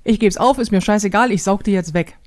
Ich gebe es auf, ist mir scheißegal, ich saug die jetzt weg.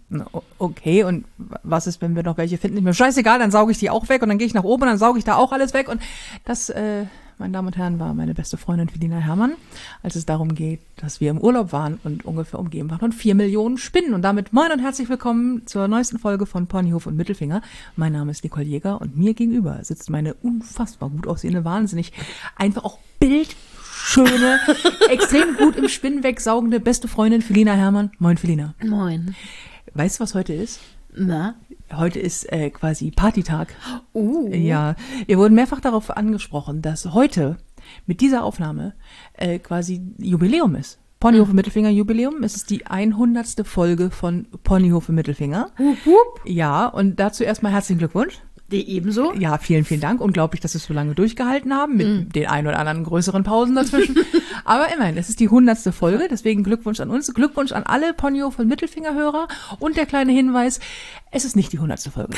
Okay, und was ist, wenn wir noch welche finden? Ist mir scheißegal, dann sauge ich die auch weg und dann gehe ich nach oben und dann sauge ich da auch alles weg. Und das, meine Damen und Herren, war meine beste Freundin Felina Herrmann, als es darum geht, dass wir im Urlaub waren und ungefähr umgeben waren von 4 Millionen Spinnen. Und damit moin und herzlich willkommen zur neuesten Folge von Ponyhof und Mittelfinger. Mein Name ist Nicole Jäger und mir gegenüber sitzt meine unfassbar gut aussehende, wahnsinnig einfach auch bildschöne, extrem gut im Spinnen wegsaugende beste Freundin Felina Herrmann. Moin Felina. Moin. Weißt du, was heute ist? Na? Heute ist quasi Partytag. Ja, wir wurden mehrfach darauf angesprochen, dass heute mit dieser Aufnahme quasi Jubiläum ist. Ponyhof und Mittelfinger Jubiläum. Es ist die 100. Folge von Ponyhof und Mittelfinger. Ja, und dazu erstmal herzlichen Glückwunsch. Die ebenso? Ja, vielen, vielen Dank. Unglaublich, dass wir es so lange durchgehalten haben, mit den ein oder anderen größeren Pausen dazwischen. Aber immerhin, es ist die 100. Folge, deswegen Glückwunsch an uns, Glückwunsch an alle Ponyhof und Mittelfinger-Hörer. Und der kleine Hinweis, es ist nicht die 100. Folge.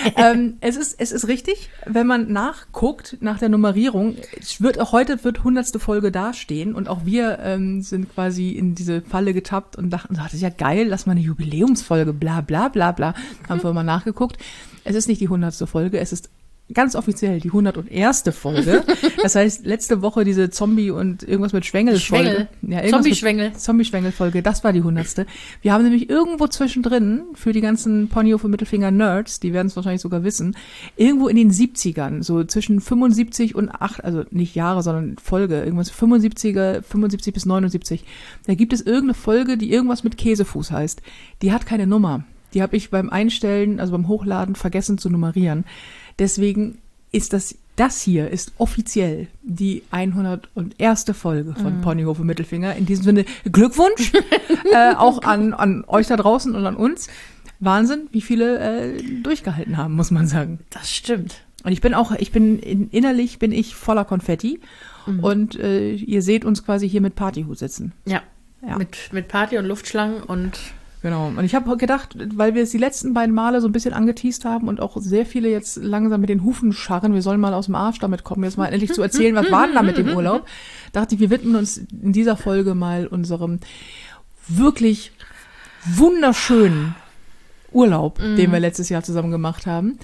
Es ist richtig, wenn man nachguckt, nach der Nummerierung, heute 100. Folge dastehen und auch wir sind quasi in diese Falle getappt und dachten, das ist ja geil, lass mal eine Jubiläumsfolge, bla bla bla bla. Haben wir mal nachgeguckt. Es ist nicht die 100. Folge, es ist ganz offiziell die 101. Folge. Das heißt, letzte Woche diese Zombie und irgendwas mit Schwengel-Folge. Ja, Zombie-Schwengel-Folge, das war die 100. Wir haben nämlich irgendwo zwischendrin, für die ganzen Ponyhof und Mittelfinger-Nerds, die werden es wahrscheinlich sogar wissen, irgendwo in den 70ern, so zwischen 75 und 8, also nicht Jahre, sondern Folge, irgendwas 75 bis 79, da gibt es irgendeine Folge, die irgendwas mit Käsefuß heißt. Die hat keine Nummer. Die habe ich beim Einstellen, also beim Hochladen, vergessen zu nummerieren. Deswegen ist das hier ist offiziell die 101. Folge von Ponyhof und Mittelfinger. In diesem Sinne Glückwunsch auch an euch da draußen und an uns. Wahnsinn, wie viele durchgehalten haben, muss man sagen. Das stimmt. Und innerlich bin ich voller Konfetti. Und ihr seht uns quasi hier mit Partyhut sitzen. Ja. Mit Party und Luftschlangen und genau. Und ich habe gedacht, weil wir es die letzten beiden Male so ein bisschen angeteast haben und auch sehr viele jetzt langsam mit den Hufen scharren, wir sollen mal aus dem Arsch damit kommen, jetzt mal endlich zu erzählen, was war denn da mit dem Urlaub, dachte ich, wir widmen uns in dieser Folge mal unserem wirklich wunderschönen Urlaub, den wir letztes Jahr zusammen gemacht haben.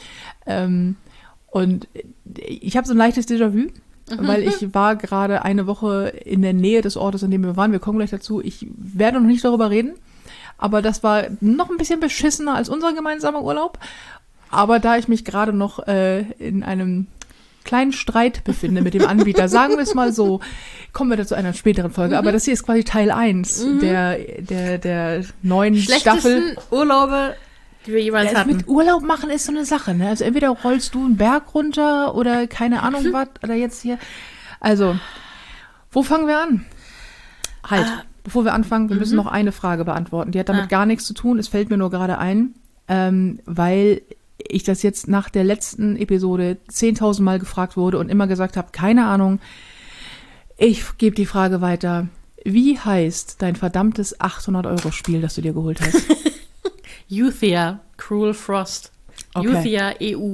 Und ich habe so ein leichtes Déjà-vu, weil ich war gerade eine Woche in der Nähe des Ortes, an dem wir waren. Wir kommen gleich dazu. Ich werde noch nicht darüber reden. Aber das war noch ein bisschen beschissener als unser gemeinsamer Urlaub. Aber da ich mich gerade noch in einem kleinen Streit befinde mit dem Anbieter, sagen wir es mal so, kommen wir dazu einer späteren Folge. Aber das hier ist quasi Teil 1 der neuen Staffel. Urlaube, die wir jeweils hatten. Mit Urlaub machen ist so eine Sache, ne? Also entweder rollst du einen Berg runter oder keine Ahnung was oder jetzt hier. Also, wo fangen wir an? Halt. Bevor wir anfangen, wir müssen noch eine Frage beantworten. Die hat damit gar nichts zu tun. Es fällt mir nur gerade ein, weil ich das jetzt nach der letzten Episode 10.000 Mal gefragt wurde und immer gesagt habe, keine Ahnung. Ich gebe die Frage weiter. Wie heißt dein verdammtes 800-Euro-Spiel, das du dir geholt hast? Euthia, Cruel Frost. Okay. Euthia,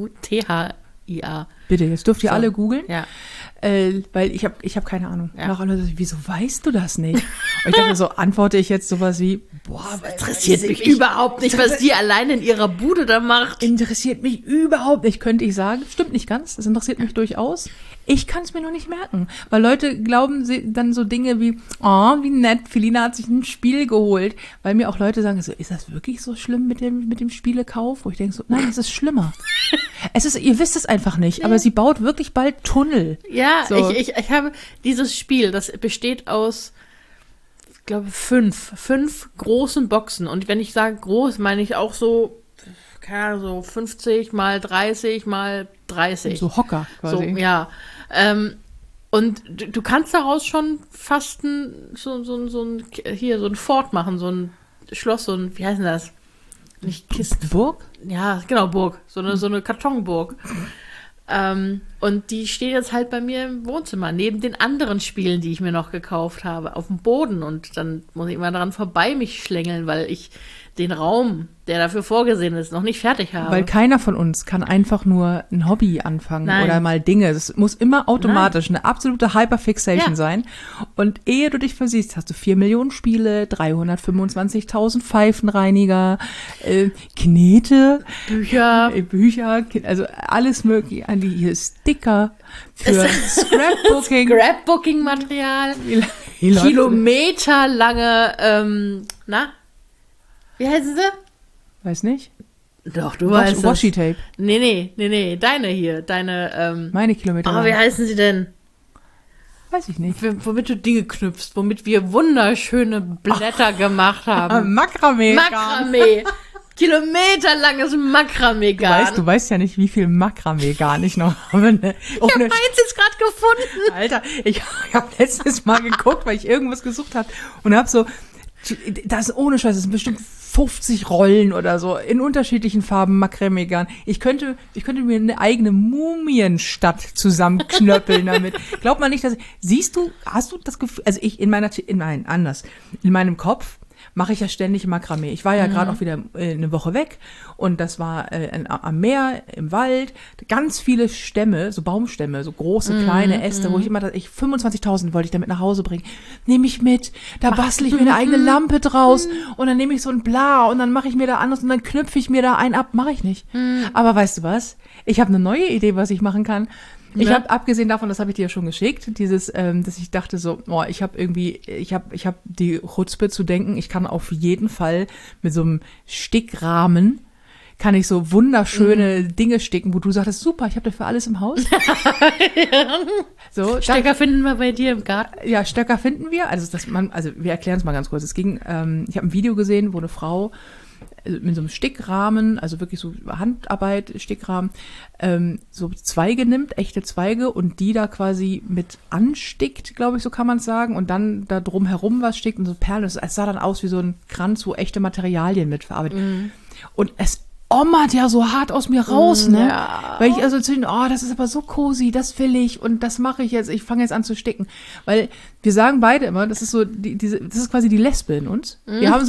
EUTHIA. Bitte, jetzt dürft ihr alle googeln. Ja. Weil ich hab keine Ahnung. Ja. Nach alle, wieso weißt du das nicht? Und ich dachte so, antworte ich jetzt sowas wie, interessiert mich überhaupt nicht, was die alleine in ihrer Bude da macht. Interessiert mich überhaupt nicht, könnte ich sagen. Stimmt nicht ganz, das interessiert mich durchaus. Ich kann es mir nur nicht merken, weil Leute glauben dann so Dinge wie, oh, wie nett, Felina hat sich ein Spiel geholt. Weil mir auch Leute sagen, so, ist das wirklich so schlimm mit dem Spielekauf? Wo ich denke so, nein, es ist schlimmer. Ihr wisst es einfach nicht, aber sie baut wirklich bald Tunnel. Ja, so. ich habe dieses Spiel, das besteht aus, ich glaube, 5 großen Boxen. Und wenn ich sage groß, meine ich auch so, keine Ahnung, so 50 mal 30 mal 30. So Hocker quasi. So, ja. Und du kannst daraus schon fast so ein Fort machen, so ein Schloss, wie heißt denn das? Nicht Kisten. Burg? Ja, genau, Burg. So eine Kartonburg. Und Und die stehen jetzt halt bei mir im Wohnzimmer, neben den anderen Spielen, die ich mir noch gekauft habe, auf dem Boden. Und dann muss ich immer daran vorbei mich schlängeln, weil ich den Raum, der dafür vorgesehen ist, noch nicht fertig habe. Weil keiner von uns kann einfach nur ein Hobby anfangen Nein. oder mal Dinge. Es muss immer automatisch eine absolute Hyperfixation sein. Und ehe du dich versiehst, hast du 4 Millionen Spiele, 325.000 Pfeifenreiniger, Knete, Bücher, also alles mögliche. Hier Sticker für Scrapbooking. Scrapbooking-Material, kilometerlange, wie heißen sie? Weiß nicht. Doch, du weißt es. Washi-Tape. Nee, deine hier, deine, Meine Kilometer. aber wie heißen sie denn? Weiß ich nicht. Womit du Dinge knüpfst, womit wir wunderschöne Blätter gemacht haben. Makramee. Makramee. Kilometerlanges Makramee-Garn. Du weißt ja nicht, wie viel Makramee-Garn ich noch habe. Ne? Ich habe meins jetzt gerade gefunden. Alter, ich habe letztes Mal geguckt, weil ich irgendwas gesucht habe und habe so, das ist ohne Scheiß, das sind bestimmt 50 Rollen oder so in unterschiedlichen Farben Makramee-Garn. Ich könnte mir eine eigene Mumienstadt zusammenknöppeln damit. Glaubt man nicht, hast du das Gefühl, also ich in meinem Kopf mache ich ja ständig Makramee. Ich war ja gerade auch wieder eine Woche weg und das war am Meer, im Wald, ganz viele Stämme, so Baumstämme, so große, kleine Äste, wo ich immer, 25.000 wollte ich damit nach Hause bringen. Nehme ich mit, da bastle ich mir eine eigene Lampe draus und dann nehme ich so ein Bla und dann mache ich mir da anders und dann knüpfe ich mir da einen ab, mache ich nicht. Aber weißt du was? Ich habe eine neue Idee, was ich machen kann. Ich habe, abgesehen davon, das habe ich dir ja schon geschickt, dass ich dachte so, ich habe die Chutzpe zu denken, ich kann auf jeden Fall mit so einem Stickrahmen, kann ich so wunderschöne Dinge sticken, wo du sagtest, super, ich habe dafür alles im Haus. So, Stöcker finden wir bei dir im Garten. Ja, Stöcker finden wir. Also wir erklären es mal ganz kurz. Ich habe ein Video gesehen, wo eine Frau mit so einem Stickrahmen, also wirklich so Handarbeit, Stickrahmen, so Zweige nimmt, echte Zweige und die da quasi mit anstickt, glaube ich, so kann man es sagen, und dann da drumherum was stickt und so Perlen. Es sah dann aus wie so ein Kranz, wo echte Materialien mitverarbeitet. Und es ommert ja so hart aus mir raus, ne? Ja. Weil ich also das ist aber so cozy, das will ich und das mache ich jetzt, ich fange jetzt an zu sticken. Weil wir sagen beide immer, das ist so, das ist quasi die Lesbe in uns. Wir haben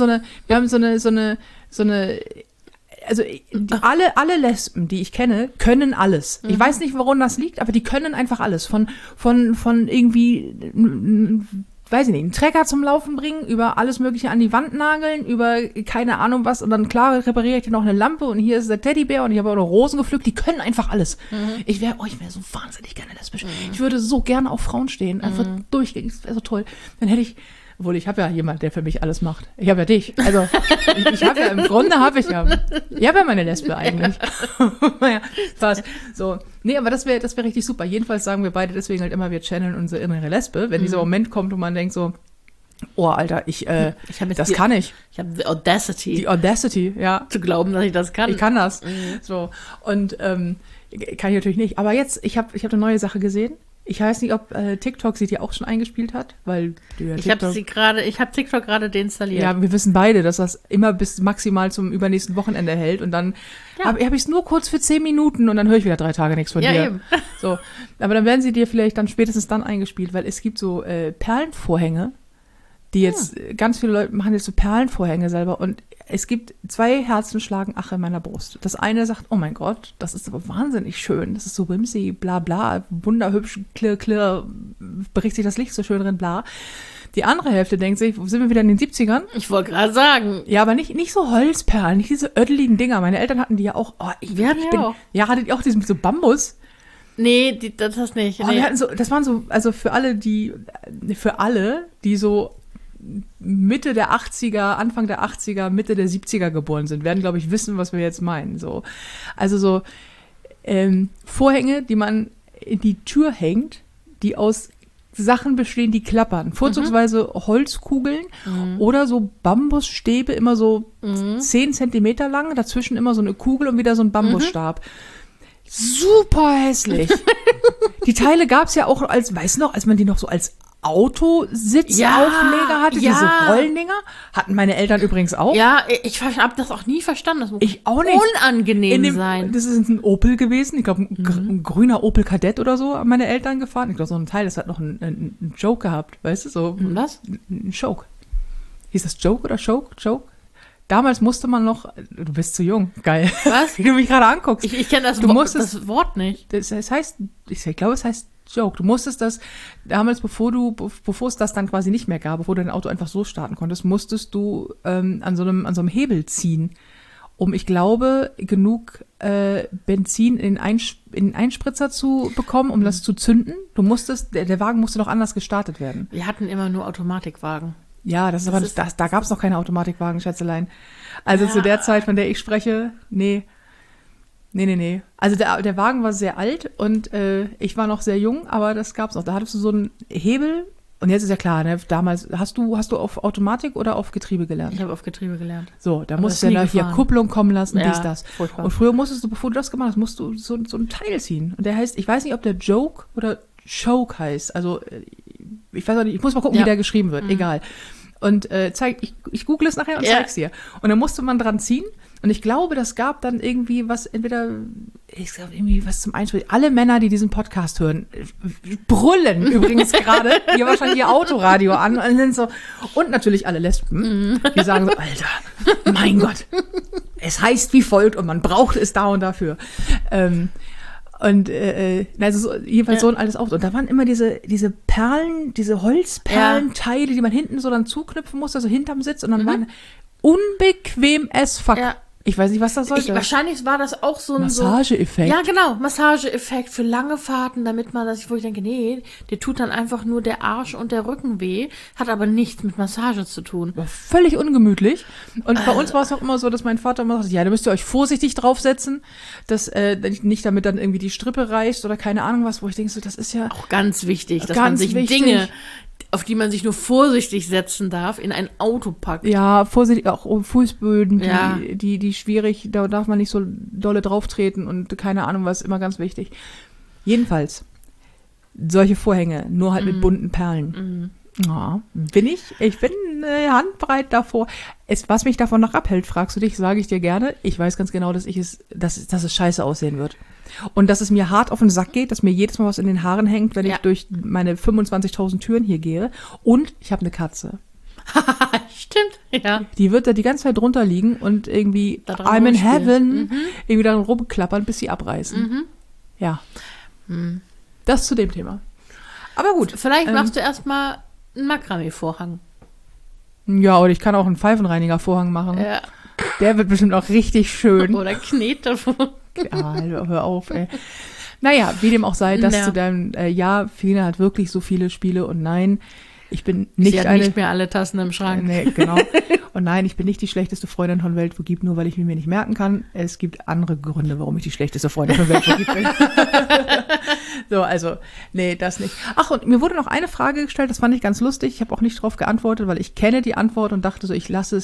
also alle Lesben, die ich kenne, können alles. Ich weiß nicht, woran das liegt, aber die können einfach alles. Von irgendwie, weiß ich nicht, einen Trecker zum Laufen bringen, über alles Mögliche an die Wand nageln, über keine Ahnung was und dann klar repariere ich dir noch eine Lampe und hier ist der Teddybär und ich habe auch noch Rosen gepflückt, die können einfach alles. Ich wäre so wahnsinnig gerne lesbisch. Ich würde so gerne auf Frauen stehen, einfach durchgängig, das wäre so toll. Dann hätte ich, obwohl ich habe ja jemand, der für mich alles macht. Ich habe ja dich. Also ich habe ja, im Grunde habe ich ja meine Lesbe eigentlich. Naja, fast. So. Nee, aber das wäre richtig super. Jedenfalls sagen wir beide deswegen halt immer, wir channeln unsere innere Lesbe, wenn dieser Moment kommt und man denkt so, oh, Alter, das kann ich. Ich habe die Audacity. Die Audacity, ja. Zu glauben, dass ich das kann. Ich kann das. So. Und kann ich natürlich nicht. Aber jetzt, ich hab eine neue Sache gesehen. Ich weiß nicht, ob TikTok sie dir auch schon eingespielt hat, weil du ja ich habe TikTok gerade deinstalliert. Ja, wir wissen beide, dass das immer bis maximal zum übernächsten Wochenende hält und dann habe ich es nur kurz für 10 Minuten und dann höre ich wieder 3 Tage nichts von dir. Ja, eben. So, aber dann werden sie dir vielleicht dann spätestens dann eingespielt, weil es gibt so Perlenvorhänge, die jetzt, ganz viele Leute machen jetzt so Perlenvorhänge selber und es gibt 2 Herzen schlagen ach in meiner Brust. Das eine sagt, oh mein Gott, das ist aber wahnsinnig schön, das ist so whimsy, bla bla, wunderhübsch, klirr, klirr, bricht sich das Licht so schön drin, bla. Die andere Hälfte denkt sich, sind wir wieder in den 70ern? Ich wollte gerade sagen. Ja, aber nicht so Holzperlen, nicht diese ödeligen Dinger. Meine Eltern hatten die ja auch. Oh, ja, hattet ihr auch diesen mit so Bambus? Nee, das nicht. Oh, wir hatten so, das waren so, also für alle, die so Mitte der 80er, Anfang der 80er, Mitte der 70er geboren sind, werden, glaube ich, wissen, was wir jetzt meinen. So. Also so Vorhänge, die man in die Tür hängt, die aus Sachen bestehen, die klappern. Vorzugsweise Holzkugeln oder so Bambusstäbe, immer so 10 Zentimeter lang, dazwischen immer so eine Kugel und wieder so ein Bambusstab. Super hässlich. Die Teile gab es ja auch als man die noch so als Autositzaufleger hatte, diese Rollendinger. Hatten meine Eltern übrigens auch. Ja, ich habe das auch nie verstanden. Das muss Ich auch nicht. unangenehm sein. Das ist ein Opel gewesen. Ich glaube, ein grüner Opel Kadett oder so haben meine Eltern gefahren. Ich glaube, so ein Teil, das hat noch einen Joke gehabt, weißt du? So Was? Ein Joke. Hieß das Joke oder Joke? Damals musste man noch, du bist zu jung, geil. Was? Wie du mich gerade anguckst. Ich kenne das Wort nicht. Das heißt, ich glaube, es heißt Joke. Du musstest das, damals, bevor es das dann quasi nicht mehr gab, bevor du dein Auto einfach so starten konntest, musstest du an so einem Hebel ziehen, um, ich glaube, genug Benzin in den Einspritzer zu bekommen, um das zu zünden. Der Wagen musste noch anders gestartet werden. Wir hatten immer nur Automatikwagen. Ja, da gab es noch keine Automatikwagen, Schätzelein. Also zu der Zeit, von der ich spreche, nee. Also der Wagen war sehr alt und ich war noch sehr jung, aber das gab's noch. Da hattest du so einen Hebel und jetzt ist ja klar, ne, damals, hast du auf Automatik oder auf Getriebe gelernt? Ich habe auf Getriebe gelernt. So, da musst du ja hier Kupplung kommen lassen, dies, das. Furchtbar. Und früher musstest du, bevor du das gemacht hast, musst du so ein Teil ziehen. Und der heißt, ich weiß nicht, ob der Joke oder Choke heißt. Also ich weiß auch nicht, ich muss mal gucken, wie der geschrieben wird. Egal. Und ich google es nachher und zeig's dir. Und dann musste man dran ziehen. Und ich glaube, das gab dann irgendwie was, irgendwie was zum Einspielen. Alle Männer, die diesen Podcast hören, brüllen übrigens gerade hier wahrscheinlich ihr Autoradio an und sind so, und natürlich alle Lesben, die sagen so, Alter, mein Gott, es heißt wie folgt und man braucht es da und dafür. Jedenfalls so ein altes Auto. Und da waren immer diese Perlen, diese Holzperlenteile, die man hinten so dann zuknüpfen musste, also hinterm Sitz. Und dann waren unbequem as fuck. Ja. Ich weiß nicht, was das sollte. Wahrscheinlich war das auch so ein Massageeffekt. Ja, genau, Massageeffekt für lange Fahrten, damit man das, wo ich denke, nee, dir tut dann einfach nur der Arsch und der Rücken weh, hat aber nichts mit Massage zu tun. War völlig ungemütlich. Und bei uns war es auch immer so, dass mein Vater immer sagte, ja, da müsst ihr euch vorsichtig draufsetzen, dass nicht damit dann irgendwie die Strippe reißt oder keine Ahnung was, wo ich denke, so, das ist ja auch ganz wichtig, dass man sich Dinge, auf die man sich nur vorsichtig setzen darf, in ein Auto packt. Ja, vorsichtig, auch Fußböden, die schwierig, da darf man nicht so dolle drauftreten und keine Ahnung was, immer ganz wichtig. Jedenfalls, solche Vorhänge, nur halt mit bunten Perlen. Ja, ich bin handbreit davor. Was mich davon noch abhält, fragst du dich, sage ich dir gerne. Ich weiß ganz genau, dass es scheiße aussehen wird. Und dass es mir hart auf den Sack geht, dass mir jedes Mal was in den Haaren hängt, wenn ich durch meine 25.000 Türen hier gehe. Und ich habe eine Katze. Stimmt, ja. Die wird da die ganze Zeit drunter liegen und irgendwie I'm in heaven, irgendwie dann rumklappern, bis sie abreißen. Ja. Das zu dem Thema. Aber gut. Vielleicht machst du erstmal einen Makramee-Vorhang. Ja, oder ich kann auch einen Pfeifenreiniger-Vorhang machen. Ja. Der wird bestimmt auch richtig schön. Oder Knete. Ja, hör auf, ey. Naja, wie dem auch sei, das zu deinem, Felina hat wirklich so viele Spiele und nein, ich bin nicht Sie hat nicht mehr alle Tassen im Schrank. Nee, genau. Und nein, ich bin nicht die schlechteste Freundin von Welt, wo gibt, nur weil ich mir nicht merken kann. Es gibt andere Gründe, warum ich die schlechteste Freundin von Welt, wo gibt bin. So, also, nee, das nicht. Ach, und mir wurde noch eine Frage gestellt, das fand ich ganz lustig. Ich habe auch nicht drauf geantwortet, weil ich kenne die Antwort und dachte so, ich lasse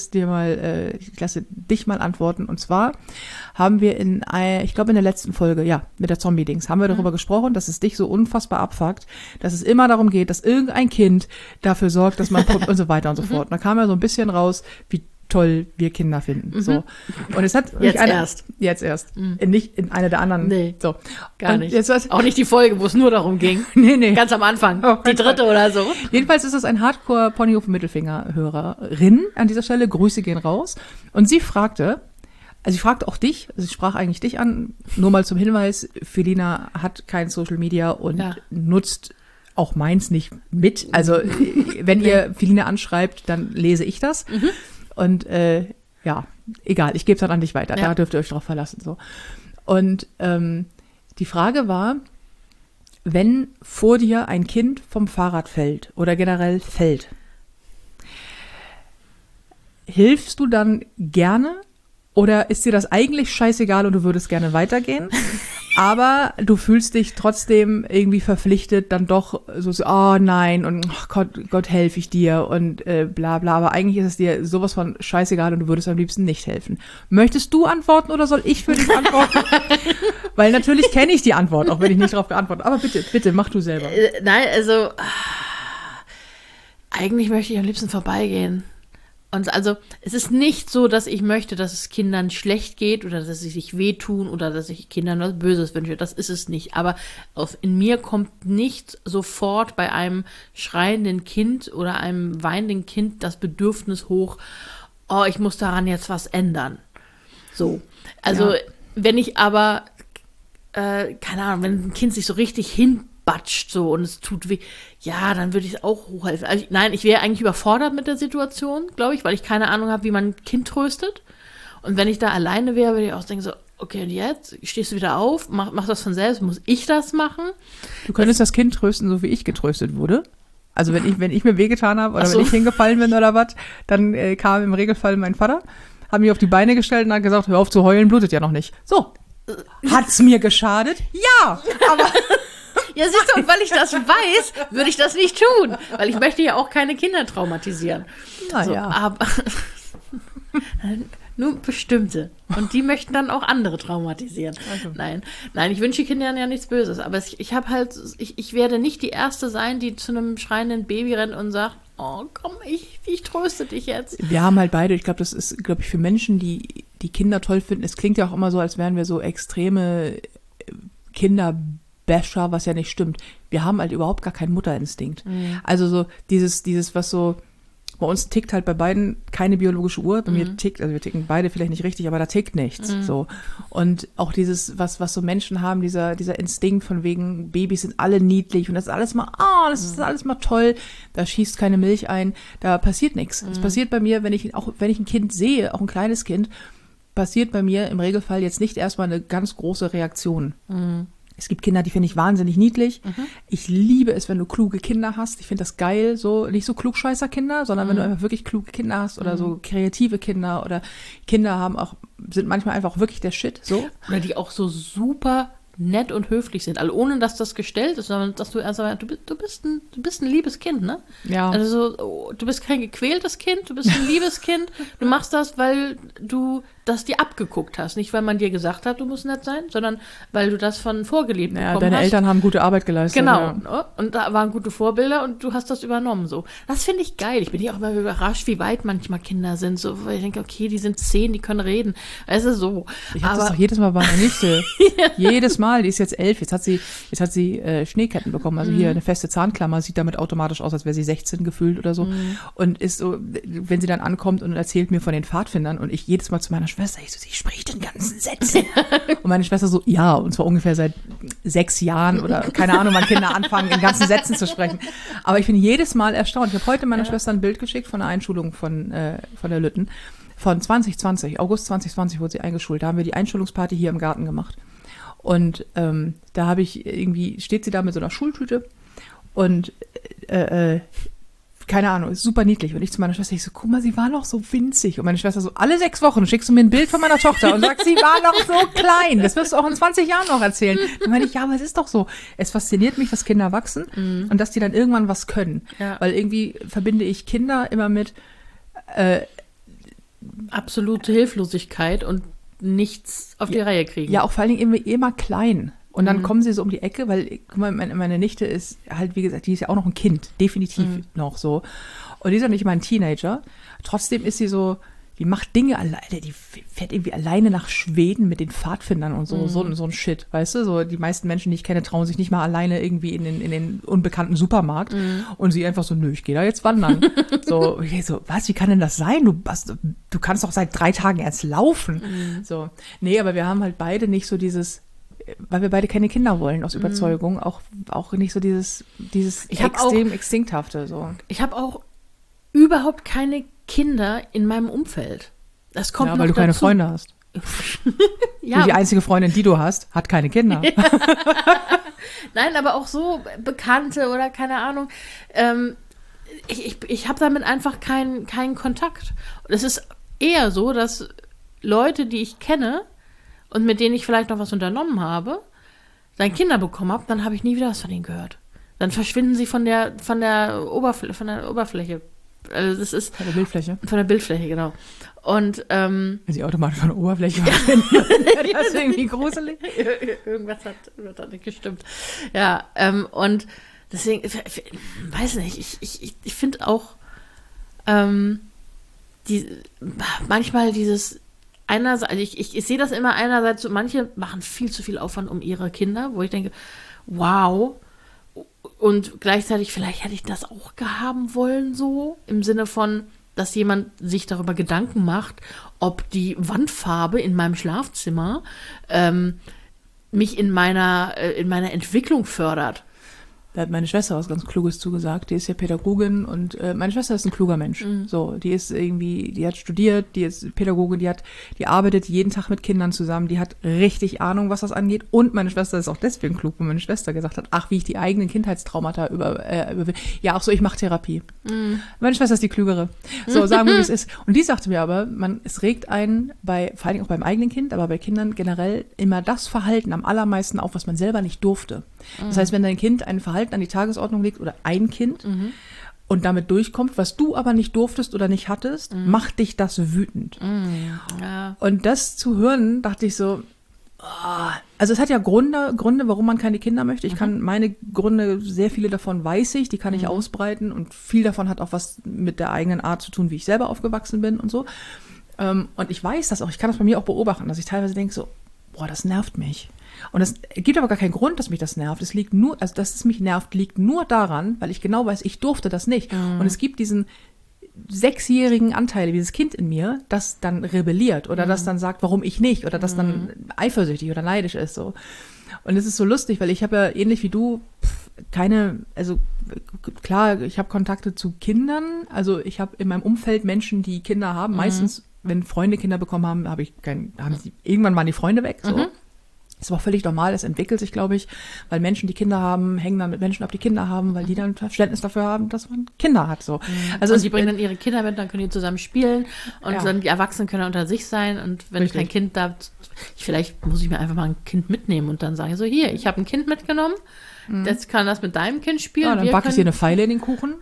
dich mal antworten. Und zwar haben wir ich glaube in der letzten Folge, ja, mit der Zombie-Dings, haben wir darüber gesprochen, dass es dich so unfassbar abfuckt, dass es immer darum geht, dass irgendein Kind dafür sorgt, dass man und so weiter und so fort. Und da kam ja so ein bisschen raus, wie toll wir Kinder finden. So. Und es hat jetzt erst. Nicht in einer der anderen. Nee. So. Gar nicht. Auch nicht die Folge, wo es nur darum ging. Nee. Ganz am Anfang. Oh, die dritte oder so. Jedenfalls ist es ein Hardcore-Ponyhof Mittelfinger-Hörerin an dieser Stelle. Grüße gehen raus. Und sie fragte auch dich, also ich sprach eigentlich dich an, nur mal zum Hinweis, Felina hat kein Social Media und nutzt auch meins nicht mit. Also wenn ihr Felina anschreibt, dann lese ich das. Und egal, ich gebe es dann an dich weiter. Ja. Da dürft ihr euch drauf verlassen. So. Und die Frage war, wenn vor dir ein Kind vom Fahrrad fällt oder generell fällt, hilfst du dann gerne oder ist dir das eigentlich scheißegal und du würdest gerne weitergehen? Aber du fühlst dich trotzdem irgendwie verpflichtet, dann doch so, oh nein und oh Gott helfe ich dir und bla bla. Aber eigentlich ist es dir sowas von scheißegal und du würdest am liebsten nicht helfen. Möchtest du antworten oder soll ich für dich antworten? Weil natürlich kenne ich die Antwort, auch wenn ich nicht darauf geantwortet habe. Aber bitte, mach du selber. Nein, also eigentlich möchte ich am liebsten vorbeigehen. Und also, es ist nicht so, dass ich möchte, dass es Kindern schlecht geht oder dass sie sich wehtun oder dass ich Kindern was Böses wünsche. Das ist es nicht. Aber in mir kommt nicht sofort bei einem schreienden Kind oder einem weinenden Kind das Bedürfnis hoch, oh, ich muss daran jetzt was ändern. So. Also, wenn ich aber, keine Ahnung, wenn ein Kind sich so richtig hinbatscht so und es tut weh, ja, dann würde ich es auch hochhelfen. Also, nein, ich wäre eigentlich überfordert mit der Situation, glaube ich, weil ich keine Ahnung habe, wie man ein Kind tröstet. Und wenn ich da alleine wäre, würde ich auch denken so, okay, und jetzt stehst du wieder auf, mach das von selbst, muss ich das machen? Du könntest das Kind trösten, so wie ich getröstet wurde. Also wenn ich mir wehgetan habe oder wenn ich hingefallen bin oder was, dann kam im Regelfall mein Vater, hat mich auf die Beine gestellt und hat gesagt, hör auf zu heulen, blutet ja noch nicht. So, hat's mir geschadet? Ja, aber... Ja, siehst du, und weil ich das weiß, würde ich das nicht tun. Weil ich möchte ja auch keine Kinder traumatisieren. Naja. So, aber nur bestimmte. Und die möchten dann auch andere traumatisieren. Also. Nein, ich wünsche Kindern ja nichts Böses. Aber ich werde nicht die Erste sein, die zu einem schreienden Baby rennt und sagt, oh, komm, ich tröste dich jetzt. Wir haben halt beide, ich glaube, das ist, glaube ich, für Menschen, die Kinder toll finden, es klingt ja auch immer so, als wären wir so extreme Kinderbäscher, was ja nicht stimmt. Wir haben halt überhaupt gar keinen Mutterinstinkt. Mhm. Also so dieses, was so, bei uns tickt halt bei beiden keine biologische Uhr. Bei mir tickt, also wir ticken beide vielleicht nicht richtig, aber da tickt nichts. So. Und auch dieses, was so Menschen haben, dieser Instinkt von wegen, Babys sind alle niedlich und das ist alles mal, das ist alles mal toll. Da schießt keine Milch ein, da passiert nichts. Es passiert bei mir, wenn ich ein Kind sehe, auch ein kleines Kind, passiert bei mir im Regelfall jetzt nicht erstmal eine ganz große Reaktion. Mhm. Es gibt Kinder, die finde ich wahnsinnig niedlich. Mhm. Ich liebe es, wenn du kluge Kinder hast. Ich finde das geil, so nicht so Klugscheißer-Kinder, sondern wenn du einfach wirklich kluge Kinder hast oder so kreative Kinder oder Kinder sind manchmal einfach wirklich der Shit. So. Oder die auch so super nett und höflich sind, also ohne dass das gestellt ist, sondern dass du erst sagst, du bist ein liebes Kind, ne? Ja. Also du bist kein gequältes Kind, du bist ein liebes Kind. Du machst das, weil du das dir abgeguckt hast, nicht weil man dir gesagt hat, du musst nett sein, sondern weil du das von Vorgelebten bekommen hast. Deine Eltern haben gute Arbeit geleistet. Genau, ja. Und da waren gute Vorbilder und du hast das übernommen. So, das finde ich geil. Ich bin ja auch immer überrascht, wie weit manchmal Kinder sind. So, weil ich denke, okay, die sind 10, die können reden. Es ist so. Ich habe das doch jedes Mal bei meiner Nichte. Jedes Mal. Die ist jetzt 11. Jetzt hat sie Schneeketten bekommen. Also hier eine feste Zahnklammer. Sieht damit automatisch aus, als wäre sie 16 gefühlt oder so. Und ist so, wenn sie dann ankommt und erzählt mir von den Pfadfindern und ich jedes Mal zu meiner Schwester, ich so, sie spricht in ganzen Sätzen. Und meine Schwester so, ja, und zwar ungefähr seit 6 Jahren oder keine Ahnung, wann Kinder anfangen, in ganzen Sätzen zu sprechen. Aber ich bin jedes Mal erstaunt. Ich habe heute meiner Schwester ein Bild geschickt von einer Einschulung von der Lütten. Von 2020, August 2020 wurde sie eingeschult. Da haben wir die Einschulungsparty hier im Garten gemacht. Und da habe ich steht sie da mit so einer Schultüte und keine Ahnung, ist super niedlich. Und ich zu meiner Schwester, ich so, guck mal, sie war noch so winzig. Und meine Schwester so, alle 6 Wochen schickst du mir ein Bild von meiner Tochter und sagst, sie war noch so klein. Das wirst du auch in 20 Jahren noch erzählen. Dann meine ich, ja, aber es ist doch so. Es fasziniert mich, dass Kinder wachsen und dass die dann irgendwann was können. Ja. Weil irgendwie verbinde ich Kinder immer mit absolute Hilflosigkeit und nichts auf die Reihe kriegen. Ja, auch vor allen Dingen immer klein. Und dann kommen sie so um die Ecke, weil, guck mal, meine Nichte ist halt, wie gesagt, die ist ja auch noch ein Kind, definitiv noch so. Und die ist ja nicht mal ein Teenager. Trotzdem ist sie so, die macht Dinge alleine, die fährt irgendwie alleine nach Schweden mit den Pfadfindern und so, so ein Shit, weißt du? So, die meisten Menschen, die ich kenne, trauen sich nicht mal alleine irgendwie in den unbekannten Supermarkt. Und sie einfach so, nö, ich gehe da jetzt wandern. So, was, wie kann denn das sein? Du kannst doch seit 3 Tagen erst laufen. So, nee, aber wir haben halt beide nicht so dieses, weil wir beide keine Kinder wollen, aus Überzeugung, auch nicht so dieses extrem Extinkthafte. So. Ich habe auch überhaupt keine Kinder in meinem Umfeld. Das kommt noch weil du dazu. Keine Freunde hast. Ja. Die einzige Freundin, die du hast, hat keine Kinder. Ja. Nein, aber auch so Bekannte oder keine Ahnung. Ich habe damit einfach keinen Kontakt. Und es ist eher so, dass Leute, die ich kenne, und mit denen ich vielleicht noch was unternommen habe, dann Kinder bekommen habe, dann habe ich nie wieder was von ihnen gehört. Dann verschwinden sie von der Oberfläche. Also das ist von der Bildfläche. Von der Bildfläche, genau. Und wenn sie automatisch von der Oberfläche verschwinden, das ist irgendwie gruselig. Irgendwas hat nicht gestimmt. Ja, und Deswegen, weiß nicht, ich finde auch manchmal dieses einerseits, also ich sehe das immer einerseits, so manche machen viel zu viel Aufwand um ihre Kinder, wo ich denke, wow, und gleichzeitig vielleicht hätte ich das auch haben wollen, so im Sinne von, dass jemand sich darüber Gedanken macht, ob die Wandfarbe in meinem Schlafzimmer mich in meiner Entwicklung fördert. Da hat meine Schwester was ganz Kluges zugesagt. Die ist ja Pädagogin und meine Schwester ist ein kluger Mensch. So, die ist irgendwie, die hat studiert, die ist Pädagogin, die arbeitet jeden Tag mit Kindern zusammen, die hat richtig Ahnung, was das angeht. Und meine Schwester ist auch deswegen klug, weil meine Schwester gesagt hat, ach, wie ich die eigenen Kindheitstraumata ja, auch so, ich mache Therapie. Meine Schwester ist die Klügere. So, sagen wir, wie es ist. Und die sagte mir aber, es regt einen vor allen Dingen auch beim eigenen Kind, aber bei Kindern generell immer das Verhalten am allermeisten auf, was man selber nicht durfte. Das heißt, wenn dein Kind ein Verhalten an die Tagesordnung legt oder ein Kind und damit durchkommt, was du aber nicht durftest oder nicht hattest, macht dich das wütend. Ja. Und das zu hören, dachte ich so, also es hat ja Gründe, warum man keine Kinder möchte. Ich kann meine Gründe, sehr viele davon weiß ich, die kann ich ausbreiten und viel davon hat auch was mit der eigenen Art zu tun, wie ich selber aufgewachsen bin und so. Und ich weiß das auch, ich kann das bei mir auch beobachten, dass ich teilweise denke so, boah, das nervt mich. Und es gibt aber gar keinen Grund, dass mich das nervt. Es liegt nur, also dass es mich nervt, liegt nur daran, weil ich genau weiß, ich durfte das nicht. Und es gibt diesen 6-jährigen Anteil, dieses Kind in mir, das dann rebelliert oder das dann sagt, warum ich nicht oder das dann eifersüchtig oder neidisch ist. So. Und es ist so lustig, weil ich habe ja ähnlich wie du also klar, ich habe Kontakte zu Kindern. Also ich habe in meinem Umfeld Menschen, die Kinder haben. Meistens, wenn Freunde Kinder bekommen haben, irgendwann waren die Freunde weg. So. Das ist aber völlig normal, das entwickelt sich, glaube ich, weil Menschen, die Kinder haben, hängen dann mit Menschen ab, die Kinder haben, weil die dann Verständnis dafür haben, dass man Kinder hat. So. Also und die bringen dann ihre Kinder mit, dann können die zusammen spielen und dann die Erwachsenen können unter sich sein und wenn kein Kind da, vielleicht muss ich mir einfach mal ein Kind mitnehmen und dann sage ich so, hier, ich habe ein Kind mitgenommen, jetzt kann das mit deinem Kind spielen. Ja, dann backe ich dir eine Pfeile in den Kuchen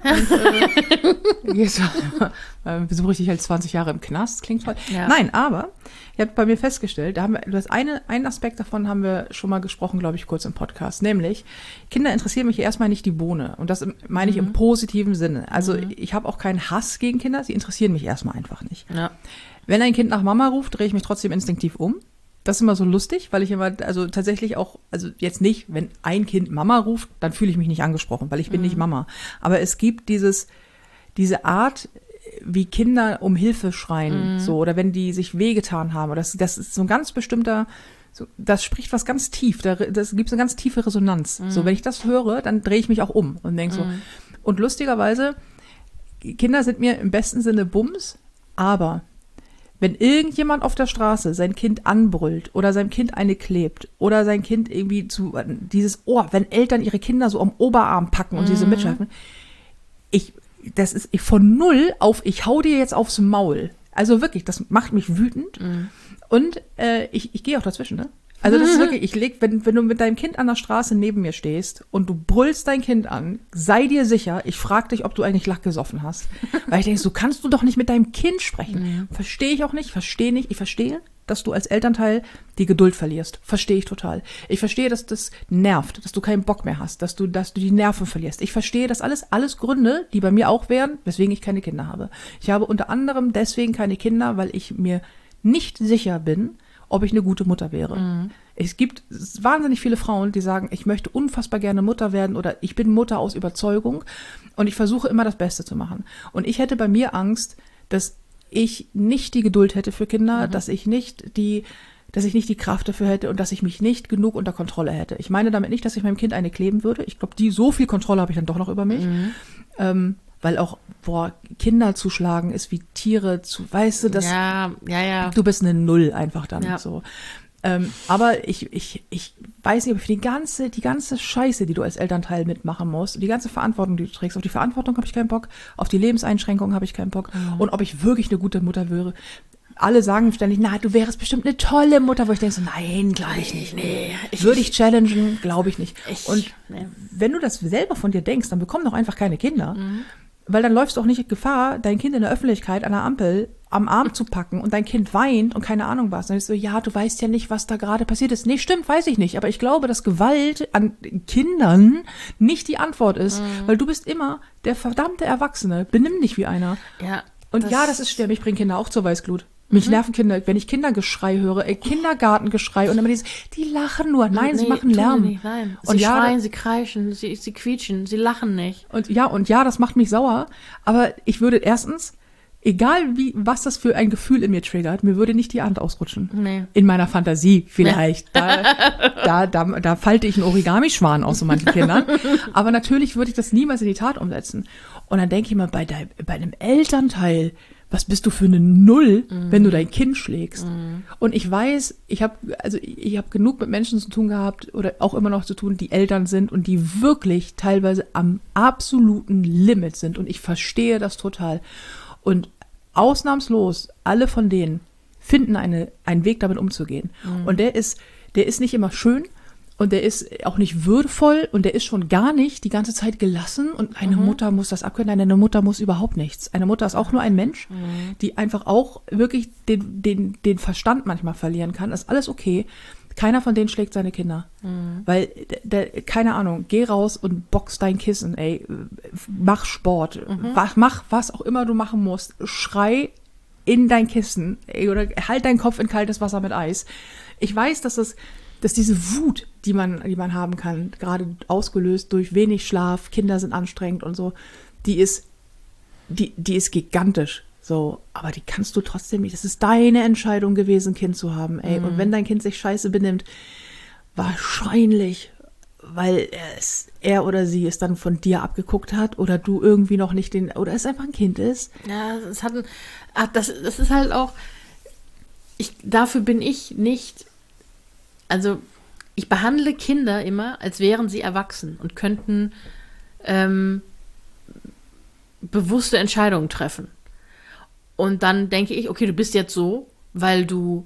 und besuche ich dich halt 20 Jahre im Knast, klingt toll. Ja. Nein, aber ich habe bei mir festgestellt, einen Aspekt davon haben wir schon mal gesprochen, glaube ich, kurz im Podcast, nämlich Kinder interessieren mich erstmal nicht die Bohne und das meine ich im positiven Sinne. Also ich habe auch keinen Hass gegen Kinder, sie interessieren mich erstmal einfach nicht. Ja. Wenn ein Kind nach Mama ruft, drehe ich mich trotzdem instinktiv um. Das ist immer so lustig, weil ich immer, also tatsächlich auch, also jetzt nicht, wenn ein Kind Mama ruft, dann fühle ich mich nicht angesprochen, weil ich bin nicht Mama. Aber es gibt diese Art, wie Kinder um Hilfe schreien, so, oder wenn die sich wehgetan haben, oder das ist so ein ganz bestimmter, so, das spricht was ganz tief, das gibt eine ganz tiefe Resonanz. So, wenn ich das höre, dann drehe ich mich auch um und denke so. Und lustigerweise, Kinder sind mir im besten Sinne Bums, aber wenn irgendjemand auf der Straße sein Kind anbrüllt oder seinem Kind eine klebt oder sein Kind irgendwie wenn Eltern ihre Kinder so am Oberarm packen und diese mitschleifen, von 0 auf, ich hau dir jetzt aufs Maul. Also wirklich, das macht mich wütend. Und ich gehe auch dazwischen, ne? Also das ist wirklich, wenn du mit deinem Kind an der Straße neben mir stehst und du brüllst dein Kind an, sei dir sicher, ich frage dich, ob du eigentlich Lack gesoffen hast. Weil ich denke, so kannst du doch nicht mit deinem Kind sprechen. Verstehe ich auch nicht, ich verstehe, dass du als Elternteil die Geduld verlierst. Verstehe ich total. Ich verstehe, dass das nervt, dass du keinen Bock mehr hast, dass du die Nerven verlierst. Ich verstehe das alles Gründe, die bei mir auch wären, weswegen ich keine Kinder habe. Ich habe unter anderem deswegen keine Kinder, weil ich mir nicht sicher bin, ob ich eine gute Mutter wäre. Es gibt wahnsinnig viele Frauen, die sagen, ich möchte unfassbar gerne Mutter werden oder ich bin Mutter aus Überzeugung und ich versuche immer das Beste zu machen. Und ich hätte bei mir Angst, dass ich nicht die Geduld hätte für Kinder, dass ich nicht die Kraft dafür hätte und dass ich mich nicht genug unter Kontrolle hätte. Ich meine damit nicht, dass ich meinem Kind eine kleben würde. Ich glaube, so viel Kontrolle habe ich dann doch noch über mich. Weil auch, Kinder zu schlagen ist wie Tiere weißt du, das, ja. Du bist eine Null einfach dann, so. Aber ich weiß nicht, ob für die ganze Scheiße, die du als Elternteil mitmachen musst, und die ganze Verantwortung, die du trägst, auf die Verantwortung habe ich keinen Bock, auf die Lebenseinschränkungen habe ich keinen Bock und ob ich wirklich eine gute Mutter wäre. Alle sagen ständig, du wärst bestimmt eine tolle Mutter, wo ich denke so, nein, glaube ich nicht. Nee, würde ich challengen, glaube ich nicht. Wenn du das selber von dir denkst, dann bekomm doch einfach keine Kinder. Weil dann läufst du auch nicht Gefahr, dein Kind in der Öffentlichkeit an der Ampel am Arm zu packen und dein Kind weint und keine Ahnung was. Dann ist so, ja, du weißt ja nicht, was da gerade passiert ist. Nee, stimmt, weiß ich nicht. Aber ich glaube, dass Gewalt an Kindern nicht die Antwort ist, weil du bist immer der verdammte Erwachsene. Benimm dich wie einer. Ja. Und das ist schwer. Mich bringen Kinder auch zur Weißglut. Mich nerven Kinder, wenn ich Kindergeschrei höre, Kindergartengeschrei und immer die lachen nur. Nein, sie machen Lärm. Nicht, nein. Und sie schreien, sie kreischen, sie quietschen, sie lachen nicht. Und ja, das macht mich sauer. Aber ich würde erstens, egal was das für ein Gefühl in mir triggert, mir würde nicht die Hand ausrutschen. Nee. In meiner Fantasie vielleicht. Da falte ich einen Origami-Schwan aus so manchen Kindern. Aber natürlich würde ich das niemals in die Tat umsetzen. Und dann denke ich mal, bei einem Elternteil, was bist du für eine Null, wenn du dein Kind schlägst? Und ich weiß, ich habe genug mit Menschen zu tun gehabt oder auch immer noch zu tun, die Eltern sind und die wirklich teilweise am absoluten Limit sind. Und ich verstehe das total. Und ausnahmslos, alle von denen finden einen Weg, damit umzugehen. Und der ist nicht immer schön und der ist auch nicht würdevoll und der ist schon gar nicht die ganze Zeit gelassen und eine Mutter muss das abkönnen. Nein, eine Mutter muss überhaupt nichts. Eine Mutter ist auch nur ein Mensch, die einfach auch wirklich den Verstand manchmal verlieren kann. Das ist alles okay. Keiner von denen schlägt seine Kinder. Weil, keine Ahnung, geh raus und box dein Kissen, ey. Mach Sport. Mach was auch immer du machen musst. Schrei in dein Kissen, ey, oder halt deinen Kopf in kaltes Wasser mit Eis. Ich weiß, dass diese Wut, die man haben kann, gerade ausgelöst durch wenig Schlaf, Kinder sind anstrengend und so, die ist gigantisch. So, aber die kannst du trotzdem nicht. Das ist deine Entscheidung gewesen, ein Kind zu haben, ey. Und wenn dein Kind sich scheiße benimmt, wahrscheinlich, weil er oder sie es dann von dir abgeguckt hat oder du irgendwie noch nicht oder es einfach ein Kind ist. Ja, das ist halt auch, dafür bin ich nicht, also ich behandle Kinder immer, als wären sie erwachsen und könnten bewusste Entscheidungen treffen. Und dann denke ich, okay, du bist jetzt so, weil du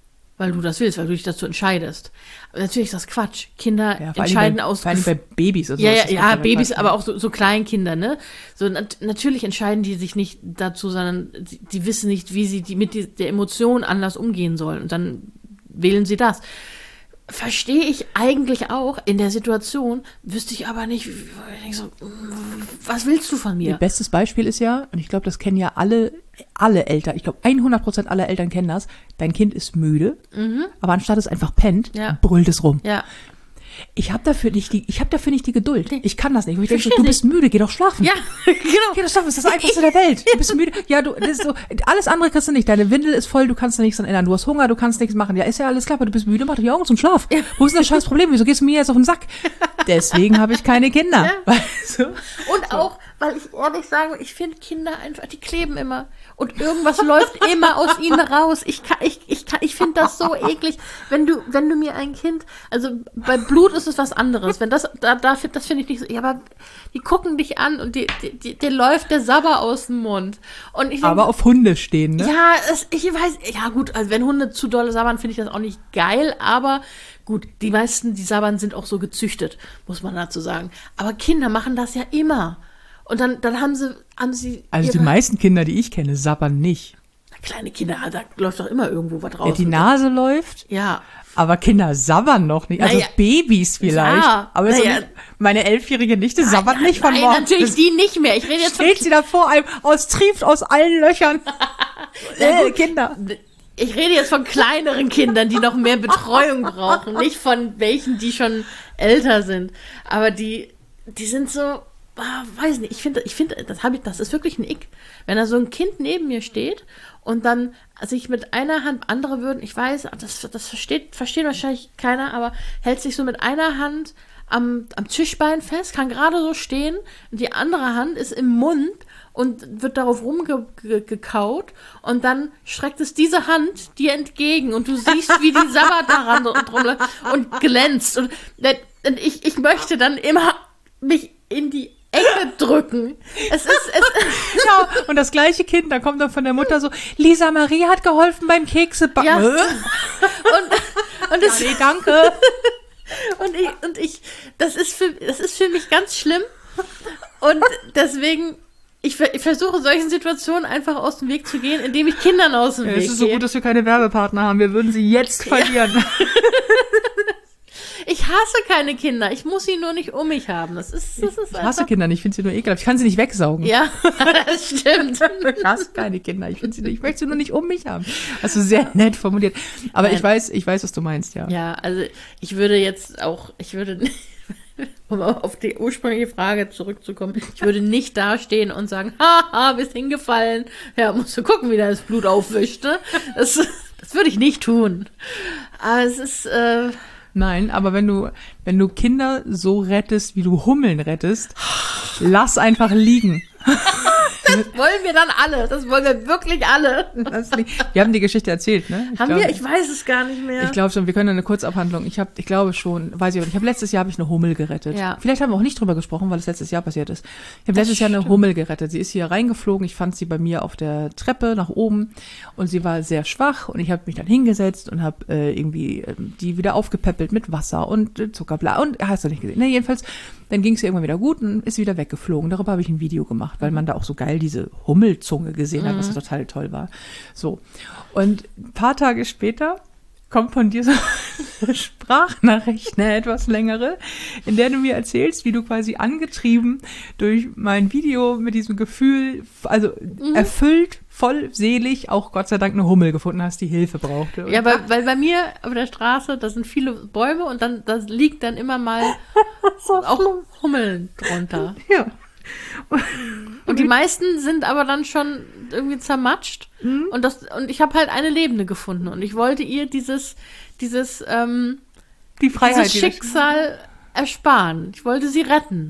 das willst, weil du dich dazu entscheidest. Aber natürlich ist das Quatsch. Kinder entscheiden aus... Vor allem bei Babys. Also ja, Babys, aber auch so Kleinkinder, ne? So, natürlich entscheiden die sich nicht dazu, sondern die wissen nicht, wie sie mit der Emotion anders umgehen sollen. Und dann wählen sie das. Verstehe ich eigentlich auch. In der Situation wüsste ich aber nicht, so, was willst du von mir? Bestes Beispiel ist ja, und ich glaube, das kennen ja alle Eltern, ich glaube 100% aller Eltern kennen das, dein Kind ist müde, aber anstatt es einfach pennt, brüllt es rum. Ja. Ich habe dafür nicht die Geduld. Nee. Ich kann das nicht. Ich denke, du bist müde, geh doch schlafen. Ja, genau. Geh doch schlafen, das ist das Einfachste der Welt. Du bist müde. Ja, das ist so, alles andere kriegst du nicht. Deine Windel ist voll, du kannst da nichts dran ändern. Du hast Hunger, du kannst nichts machen. Ja, ist ja alles klar, aber du bist müde, mach doch die Augen zum Schlaf. Ja. Wo ist denn das scheiß Problem? Wieso gehst du mir jetzt auf den Sack? Deswegen habe ich keine Kinder. Ja. Weißt du? Und auch, weil ich ehrlich sage, ich finde Kinder einfach, die kleben immer. Und irgendwas läuft immer aus ihnen raus. Ich finde das so eklig. Wenn du mir ein Kind, also bei Blut ist es was anderes. Wenn das finde ich nicht so, ja, aber die gucken dich an und dir läuft der Sabber aus dem Mund. Und ich denk, aber auf Hunde stehen, ne? Ja, ich weiß, ja gut, also wenn Hunde zu dolle sabbern, finde ich das auch nicht geil, aber gut, die meisten, die sabbern, sind auch so gezüchtet, muss man dazu sagen. Aber Kinder machen das ja immer. Und dann haben sie. Also die meisten Kinder, die ich kenne, sabbern nicht. Kleine Kinder, da läuft doch immer irgendwo was raus. Ja, die Nase läuft. Ja. Aber Kinder sabbern noch nicht. Also Babys vielleicht. Ja, aber so nicht, meine 11-jährige Nichte sabbert nicht von morgen. Nein, natürlich die nicht mehr. Ich rede jetzt steht sie da vor einem, trieft aus allen Löchern. Kinder. Ich rede jetzt von kleineren Kindern, die noch mehr Betreuung brauchen. Nicht von welchen, die schon älter sind. Aber die sind so... weiß nicht, ich finde, das ist wirklich ein Ick. Wenn da so ein Kind neben mir steht und dann sich mit einer Hand, andere würden, ich weiß, das versteht wahrscheinlich keiner, aber hält sich so mit einer Hand am Tischbein fest, kann gerade so stehen und die andere Hand ist im Mund und wird darauf rumgekaut und dann streckt es diese Hand dir entgegen und du siehst, wie die sabbert daran und glänzt und ich möchte dann immer mich in die Ecke drücken. Ja, und das gleiche Kind, da kommt dann von der Mutter so, Lisa Marie hat geholfen beim Keksebacken. Ja. Und das, nee, danke. Und ich, das ist für mich ganz schlimm. Und deswegen Ich versuche solchen Situationen einfach aus dem Weg zu gehen, indem ich Kindern aus dem Weg gehe. Es ist so gut, dass wir keine Werbepartner haben. Wir würden sie jetzt verlieren. Ja. Ich hasse keine Kinder. Ich muss sie nur nicht um mich haben. Das ist ich hasse Kinder nicht. Ich finde sie nur ekelhaft. Ich kann sie nicht wegsaugen. Ja, das stimmt. Ich hasse keine Kinder. Ich möchte sie nur nicht um mich haben. Hast du sehr nett formuliert. Aber ich weiß, was du meinst, ja. Ja, also ich würde um auf die ursprüngliche Frage zurückzukommen, ich würde nicht dastehen und sagen, haha, bist hingefallen. Ja, musst du gucken, wie der das Blut aufwischt. Ne? Das würde ich nicht tun. Aber es ist... Nein, aber wenn du Kinder so rettest, wie du Hummeln rettest, lass einfach liegen. Das wollen wir dann alle. Das wollen wir wirklich alle. Wir haben die Geschichte erzählt, ne? Ich weiß es gar nicht mehr. Ich glaube schon, wir können eine Kurzabhandlung. Ich glaube schon, weiß ich aber nicht. Letztes Jahr habe ich eine Hummel gerettet. Ja. Vielleicht haben wir auch nicht drüber gesprochen, weil es letztes Jahr passiert ist. Ich habe letztes Jahr eine Hummel gerettet. Sie ist hier reingeflogen. Ich fand sie bei mir auf der Treppe nach oben und sie war sehr schwach und ich habe mich dann hingesetzt und habe die wieder aufgepäppelt mit Wasser und Zuckerbla und hast du nicht gesehen. Ne, jedenfalls, dann ging es ihr irgendwann wieder gut und ist sie wieder weggeflogen. Darüber habe ich ein Video gemacht, weil man da auch so geil diese Hummelzunge gesehen hat, was total toll war. So. Und ein paar Tage später kommt von dir so eine Sprachnachricht, eine etwas längere, in der du mir erzählst, wie du quasi angetrieben durch mein Video mit diesem Gefühl, also erfüllt, voll selig, auch Gott sei Dank eine Hummel gefunden hast, die Hilfe brauchte. Und ja, weil bei mir auf der Straße, da sind viele Bäume und dann da liegt dann immer mal auch Hummeln drunter. Ja. Und die meisten sind aber dann schon irgendwie zermatscht. Und ich habe halt eine lebende gefunden. Und ich wollte ihr dieses die Freiheit, dieses Schicksal ersparen. Ich wollte sie retten.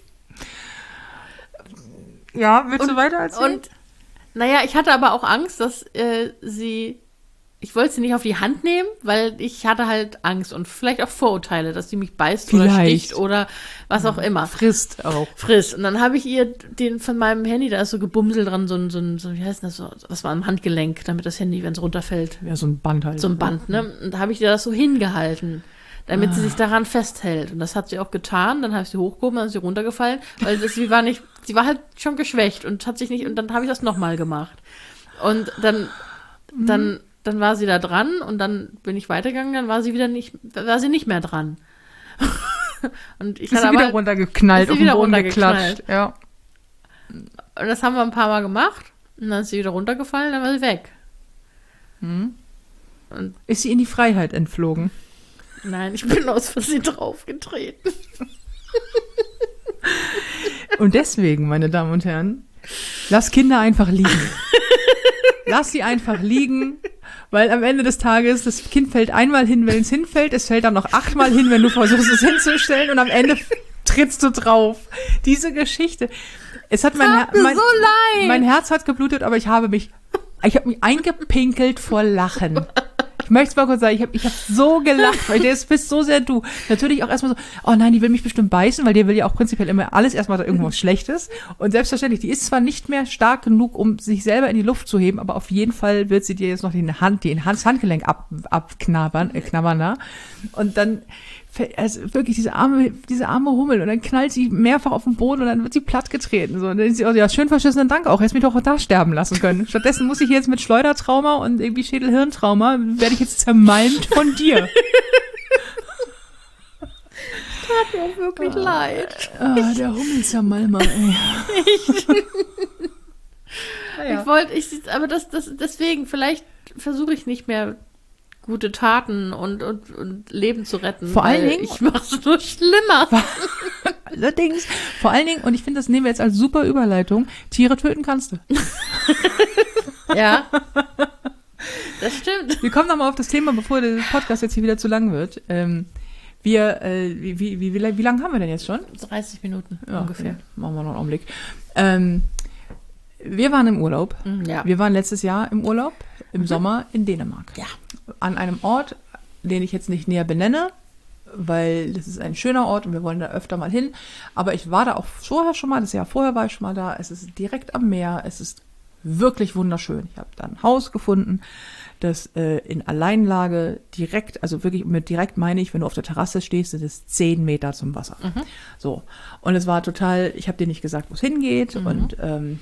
Ja, willst du weiter erzählen? Und naja, ich hatte aber auch Angst, dass ich wollte sie nicht auf die Hand nehmen, weil ich hatte halt Angst und vielleicht auch Vorurteile, dass sie mich beißt oder sticht oder was auch immer. Frisst. Und dann habe ich ihr den von meinem Handy, da ist so Gebumsel dran, so wie heißt das, so, was war am Handgelenk, damit das Handy, wenn es runterfällt. Ja, so ein Band halt. So ein Band, ne? Und da habe ich ihr das so hingehalten, damit sie sich daran festhält. Und das hat sie auch getan. Dann habe ich sie hochgehoben, dann ist sie runtergefallen, weil sie war halt schon geschwächt und hat sich nicht, und dann habe ich das nochmal gemacht. Und dann war sie da dran und dann bin ich weitergegangen, dann war sie nicht mehr dran. Und ich ist sie wieder runtergeknallt, auf den Boden geklatscht. Ja. Und das haben wir ein paar Mal gemacht und dann ist sie wieder runtergefallen, dann war sie weg. Und ist sie in die Freiheit entflogen? Nein, ich bin aus Versehen draufgetreten. Und deswegen, meine Damen und Herren, lass Kinder einfach liegen. Lass sie einfach liegen, weil am Ende des Tages, das Kind fällt einmal hin, wenn es hinfällt, es fällt dann noch 8-mal hin, wenn du versuchst, es hinzustellen und am Ende trittst du drauf. Diese Geschichte. Es hat mein Herz hat geblutet, aber ich habe mich eingepinkelt vor Lachen. Ich möchte es mal kurz sagen, ich hab so gelacht, weil das bist so sehr du. Natürlich auch erstmal so, oh nein, die will mich bestimmt beißen, weil die will ja auch prinzipiell immer alles erstmal irgendwas Schlechtes. Und selbstverständlich, die ist zwar nicht mehr stark genug, um sich selber in die Luft zu heben, aber auf jeden Fall wird sie dir jetzt noch das Handgelenk abknabbern, da. Und dann, also wirklich diese arme Hummel und dann knallt sie mehrfach auf den Boden und dann wird sie plattgetreten. So. Und dann ist sie, oh, ja, schön verschissenen Dank auch. Hättest mich doch da sterben lassen können. Stattdessen muss ich jetzt mit Schleudertrauma und irgendwie Schädel-Hirntrauma, werde ich jetzt zermalmt von dir. Tat mir auch wirklich leid. Der Hummelzermalmer, ey. Aber deswegen, vielleicht versuche ich nicht mehr gute Taten und Leben zu retten. Vor allen Dingen, ich mache es nur schlimmer. Allerdings, vor allen Dingen, und ich finde, das nehmen wir jetzt als super Überleitung, Tiere töten kannst du. Ja, das stimmt. Wir kommen nochmal auf das Thema, bevor der Podcast jetzt hier wieder zu lang wird. Wie lange haben wir denn jetzt schon? 30 Minuten ungefähr. Okay. Machen wir noch einen Augenblick. Wir waren im Urlaub. Ja. Wir waren letztes Jahr im Urlaub, im Sommer in Dänemark. Ja. An einem Ort, den ich jetzt nicht näher benenne, weil das ist ein schöner Ort und wir wollen da öfter mal hin. Aber ich war da auch vorher schon mal, das Jahr vorher war ich schon mal da. Es ist direkt am Meer, es ist wirklich wunderschön. Ich habe da ein Haus gefunden, das in Alleinlage direkt, also wirklich mit direkt meine ich, wenn du auf der Terrasse stehst, das ist 10 Meter zum Wasser. So. Und es war total, ich habe dir nicht gesagt, wo es hingeht. Und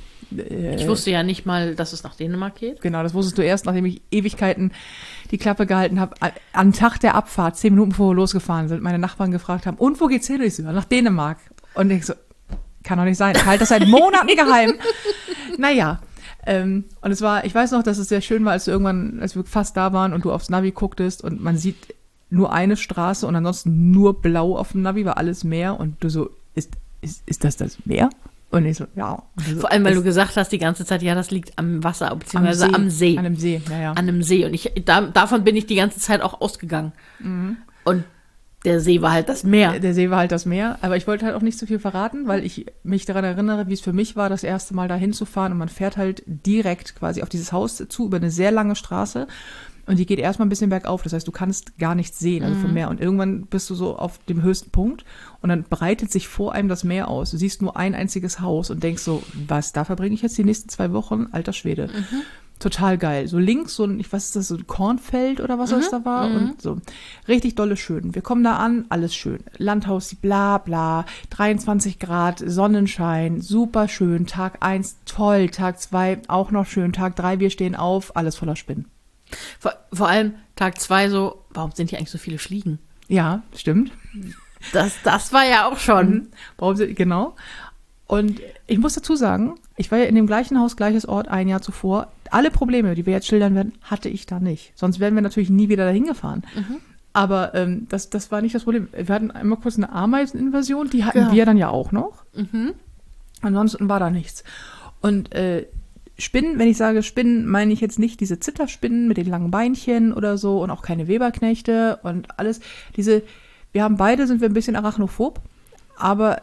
ich wusste ja nicht mal, dass es nach Dänemark geht. genau, das wusstest du erst, nachdem ich Ewigkeiten die Klappe gehalten habe. Am Tag der Abfahrt, 10 Minuten bevor wir losgefahren sind, meine Nachbarn gefragt haben, und wo geht's hin? Ich so, nach Dänemark. Und ich so, kann doch nicht sein. Ich halte das seit Monaten geheim. Naja. Und es war, ich weiß noch, dass es sehr schön war, als wir fast da waren und du aufs Navi gucktest und man sieht nur eine Straße und ansonsten nur blau auf dem Navi, war alles Meer und du so, ist das Meer? Und ich so, ja. So, vor allem, weil du gesagt hast die ganze Zeit, ja, das liegt am Wasser, beziehungsweise am See. An einem See, ja. An einem See. Und davon bin ich die ganze Zeit auch ausgegangen. Und der See war halt das Meer. Der See war halt das Meer, aber ich wollte halt auch nicht so viel verraten, weil ich mich daran erinnere, wie es für mich war, das erste Mal da hinzufahren und man fährt halt direkt quasi auf dieses Haus zu, über eine sehr lange Straße und die geht erstmal ein bisschen bergauf, das heißt, du kannst gar nichts sehen, also vom Meer und irgendwann bist du so auf dem höchsten Punkt und dann breitet sich vor einem das Meer aus, du siehst nur ein einziges Haus und denkst so, was, da verbringe ich jetzt die nächsten 2 Wochen? Alter Schwede. Total geil. So links so ich weiß, ist das, so ein Kornfeld oder was das da war und so. Richtig dolle schön. Wir kommen da an, alles schön. Landhaus, bla bla, 23 Grad, Sonnenschein, super schön. Tag 1, toll. Tag 2, auch noch schön. Tag 3, wir stehen auf, alles voller Spinnen. Vor allem Tag 2 so, warum sind hier eigentlich so viele Fliegen? Ja, stimmt. Das war ja auch schon. Genau. Und ich muss dazu sagen, ich war ja in dem gleichen Haus, gleiches Ort, ein Jahr zuvor. Alle Probleme, die wir jetzt schildern werden, hatte ich da nicht. Sonst wären wir natürlich nie wieder dahin gefahren. Aber das war nicht das Problem. Wir hatten einmal kurz eine Ameiseninvasion, die hatten wir dann ja auch noch. Ansonsten war da nichts. Und Spinnen, wenn ich sage Spinnen, meine ich jetzt nicht diese Zitterspinnen mit den langen Beinchen oder so und auch keine Weberknechte und alles. Sind wir ein bisschen arachnophob, aber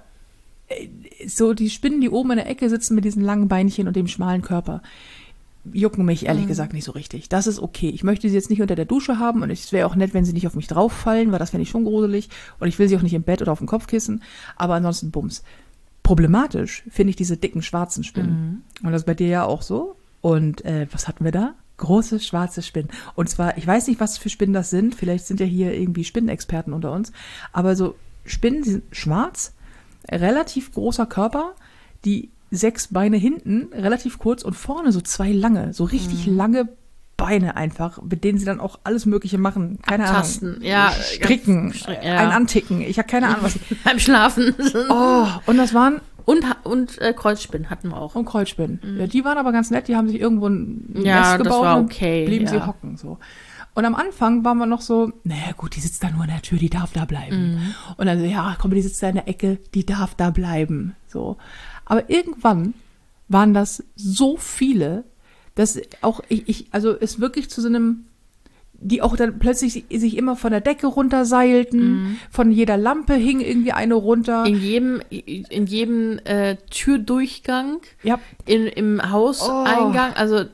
so die Spinnen, die oben in der Ecke sitzen mit diesen langen Beinchen und dem schmalen Körper, jucken mich ehrlich gesagt nicht so richtig. Das ist okay. Ich möchte sie jetzt nicht unter der Dusche haben und es wäre auch nett, wenn sie nicht auf mich drauf fallen, weil das fände ich schon gruselig und ich will sie auch nicht im Bett oder auf dem Kopfkissen, aber ansonsten Bums. Problematisch finde ich diese dicken schwarzen Spinnen. Und das ist bei dir ja auch so. Und was hatten wir da? Große schwarze Spinnen. Und zwar, ich weiß nicht, was für Spinnen das sind. Vielleicht sind ja hier irgendwie Spinnenexperten unter uns. Aber so Spinnen, die sind schwarz, relativ großer Körper, die 6 Beine hinten, relativ kurz und vorne so 2 lange, so richtig lange Beine einfach, mit denen sie dann auch alles Mögliche machen. Keine Abtasten, Ahnung. ja. Stricken, ein Anticken. Ich habe keine Ahnung, was. Beim Schlafen. Oh, und das waren. Und Kreuzspinnen hatten wir auch. Und Kreuzspinnen. Ja, die waren aber ganz nett, die haben sich irgendwo ein Nest gebaut das war okay, und blieben sie hocken. So. Und am Anfang waren wir noch so, naja gut, die sitzt da nur in der Tür, die darf da bleiben. Und dann so, ja komm, die sitzt da in der Ecke, die darf da bleiben. So. Aber irgendwann waren das so viele, dass auch also es wirklich zu so einem, die auch dann plötzlich sich immer von der Decke runterseilten, von jeder Lampe hing irgendwie eine runter. In jedem Türdurchgang, im Hauseingang,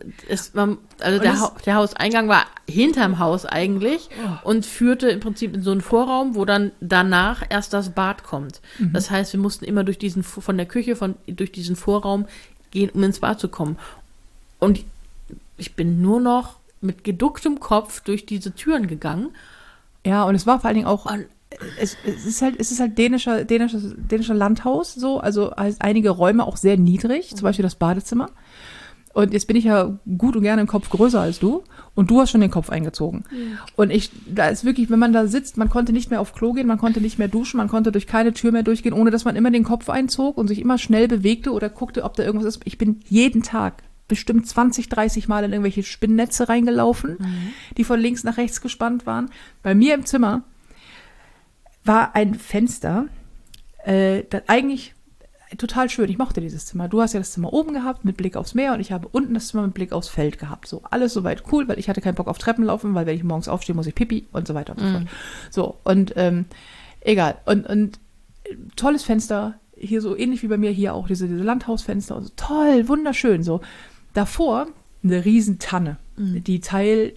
der Hauseingang war hinterm Haus eigentlich und führte im Prinzip in so einen Vorraum, wo dann danach erst das Bad kommt. Das heißt, wir mussten immer durch von der Küche, durch diesen Vorraum gehen, um ins Bad zu kommen. Und ich bin nur noch mit geducktem Kopf durch diese Türen gegangen. Ja, und es war vor allen Dingen auch, es ist halt dänischer Landhaus, so, also heißt einige Räume auch sehr niedrig, zum Beispiel das Badezimmer. Und jetzt bin ich ja gut und gerne im Kopf größer als du und du hast schon den Kopf eingezogen. Und da ist wirklich, wenn man da sitzt, man konnte nicht mehr auf Klo gehen, man konnte nicht mehr duschen, man konnte durch keine Tür mehr durchgehen, ohne dass man immer den Kopf einzog und sich immer schnell bewegte oder guckte, ob da irgendwas ist. Ich bin jeden Tag bestimmt 20, 30 Mal in irgendwelche Spinnnetze reingelaufen, die von links nach rechts gespannt waren. Bei mir im Zimmer war ein Fenster, das eigentlich total schön. Ich mochte dieses Zimmer. Du hast ja das Zimmer oben gehabt mit Blick aufs Meer und ich habe unten das Zimmer mit Blick aufs Feld gehabt. So, alles soweit cool, weil ich hatte keinen Bock auf Treppen laufen, weil wenn ich morgens aufstehe, muss ich Pipi und so weiter und so fort. So, und egal. Und tolles Fenster, hier so ähnlich wie bei mir hier auch, diese Landhausfenster. Also toll, wunderschön. So, davor eine riesen Tanne, die Teil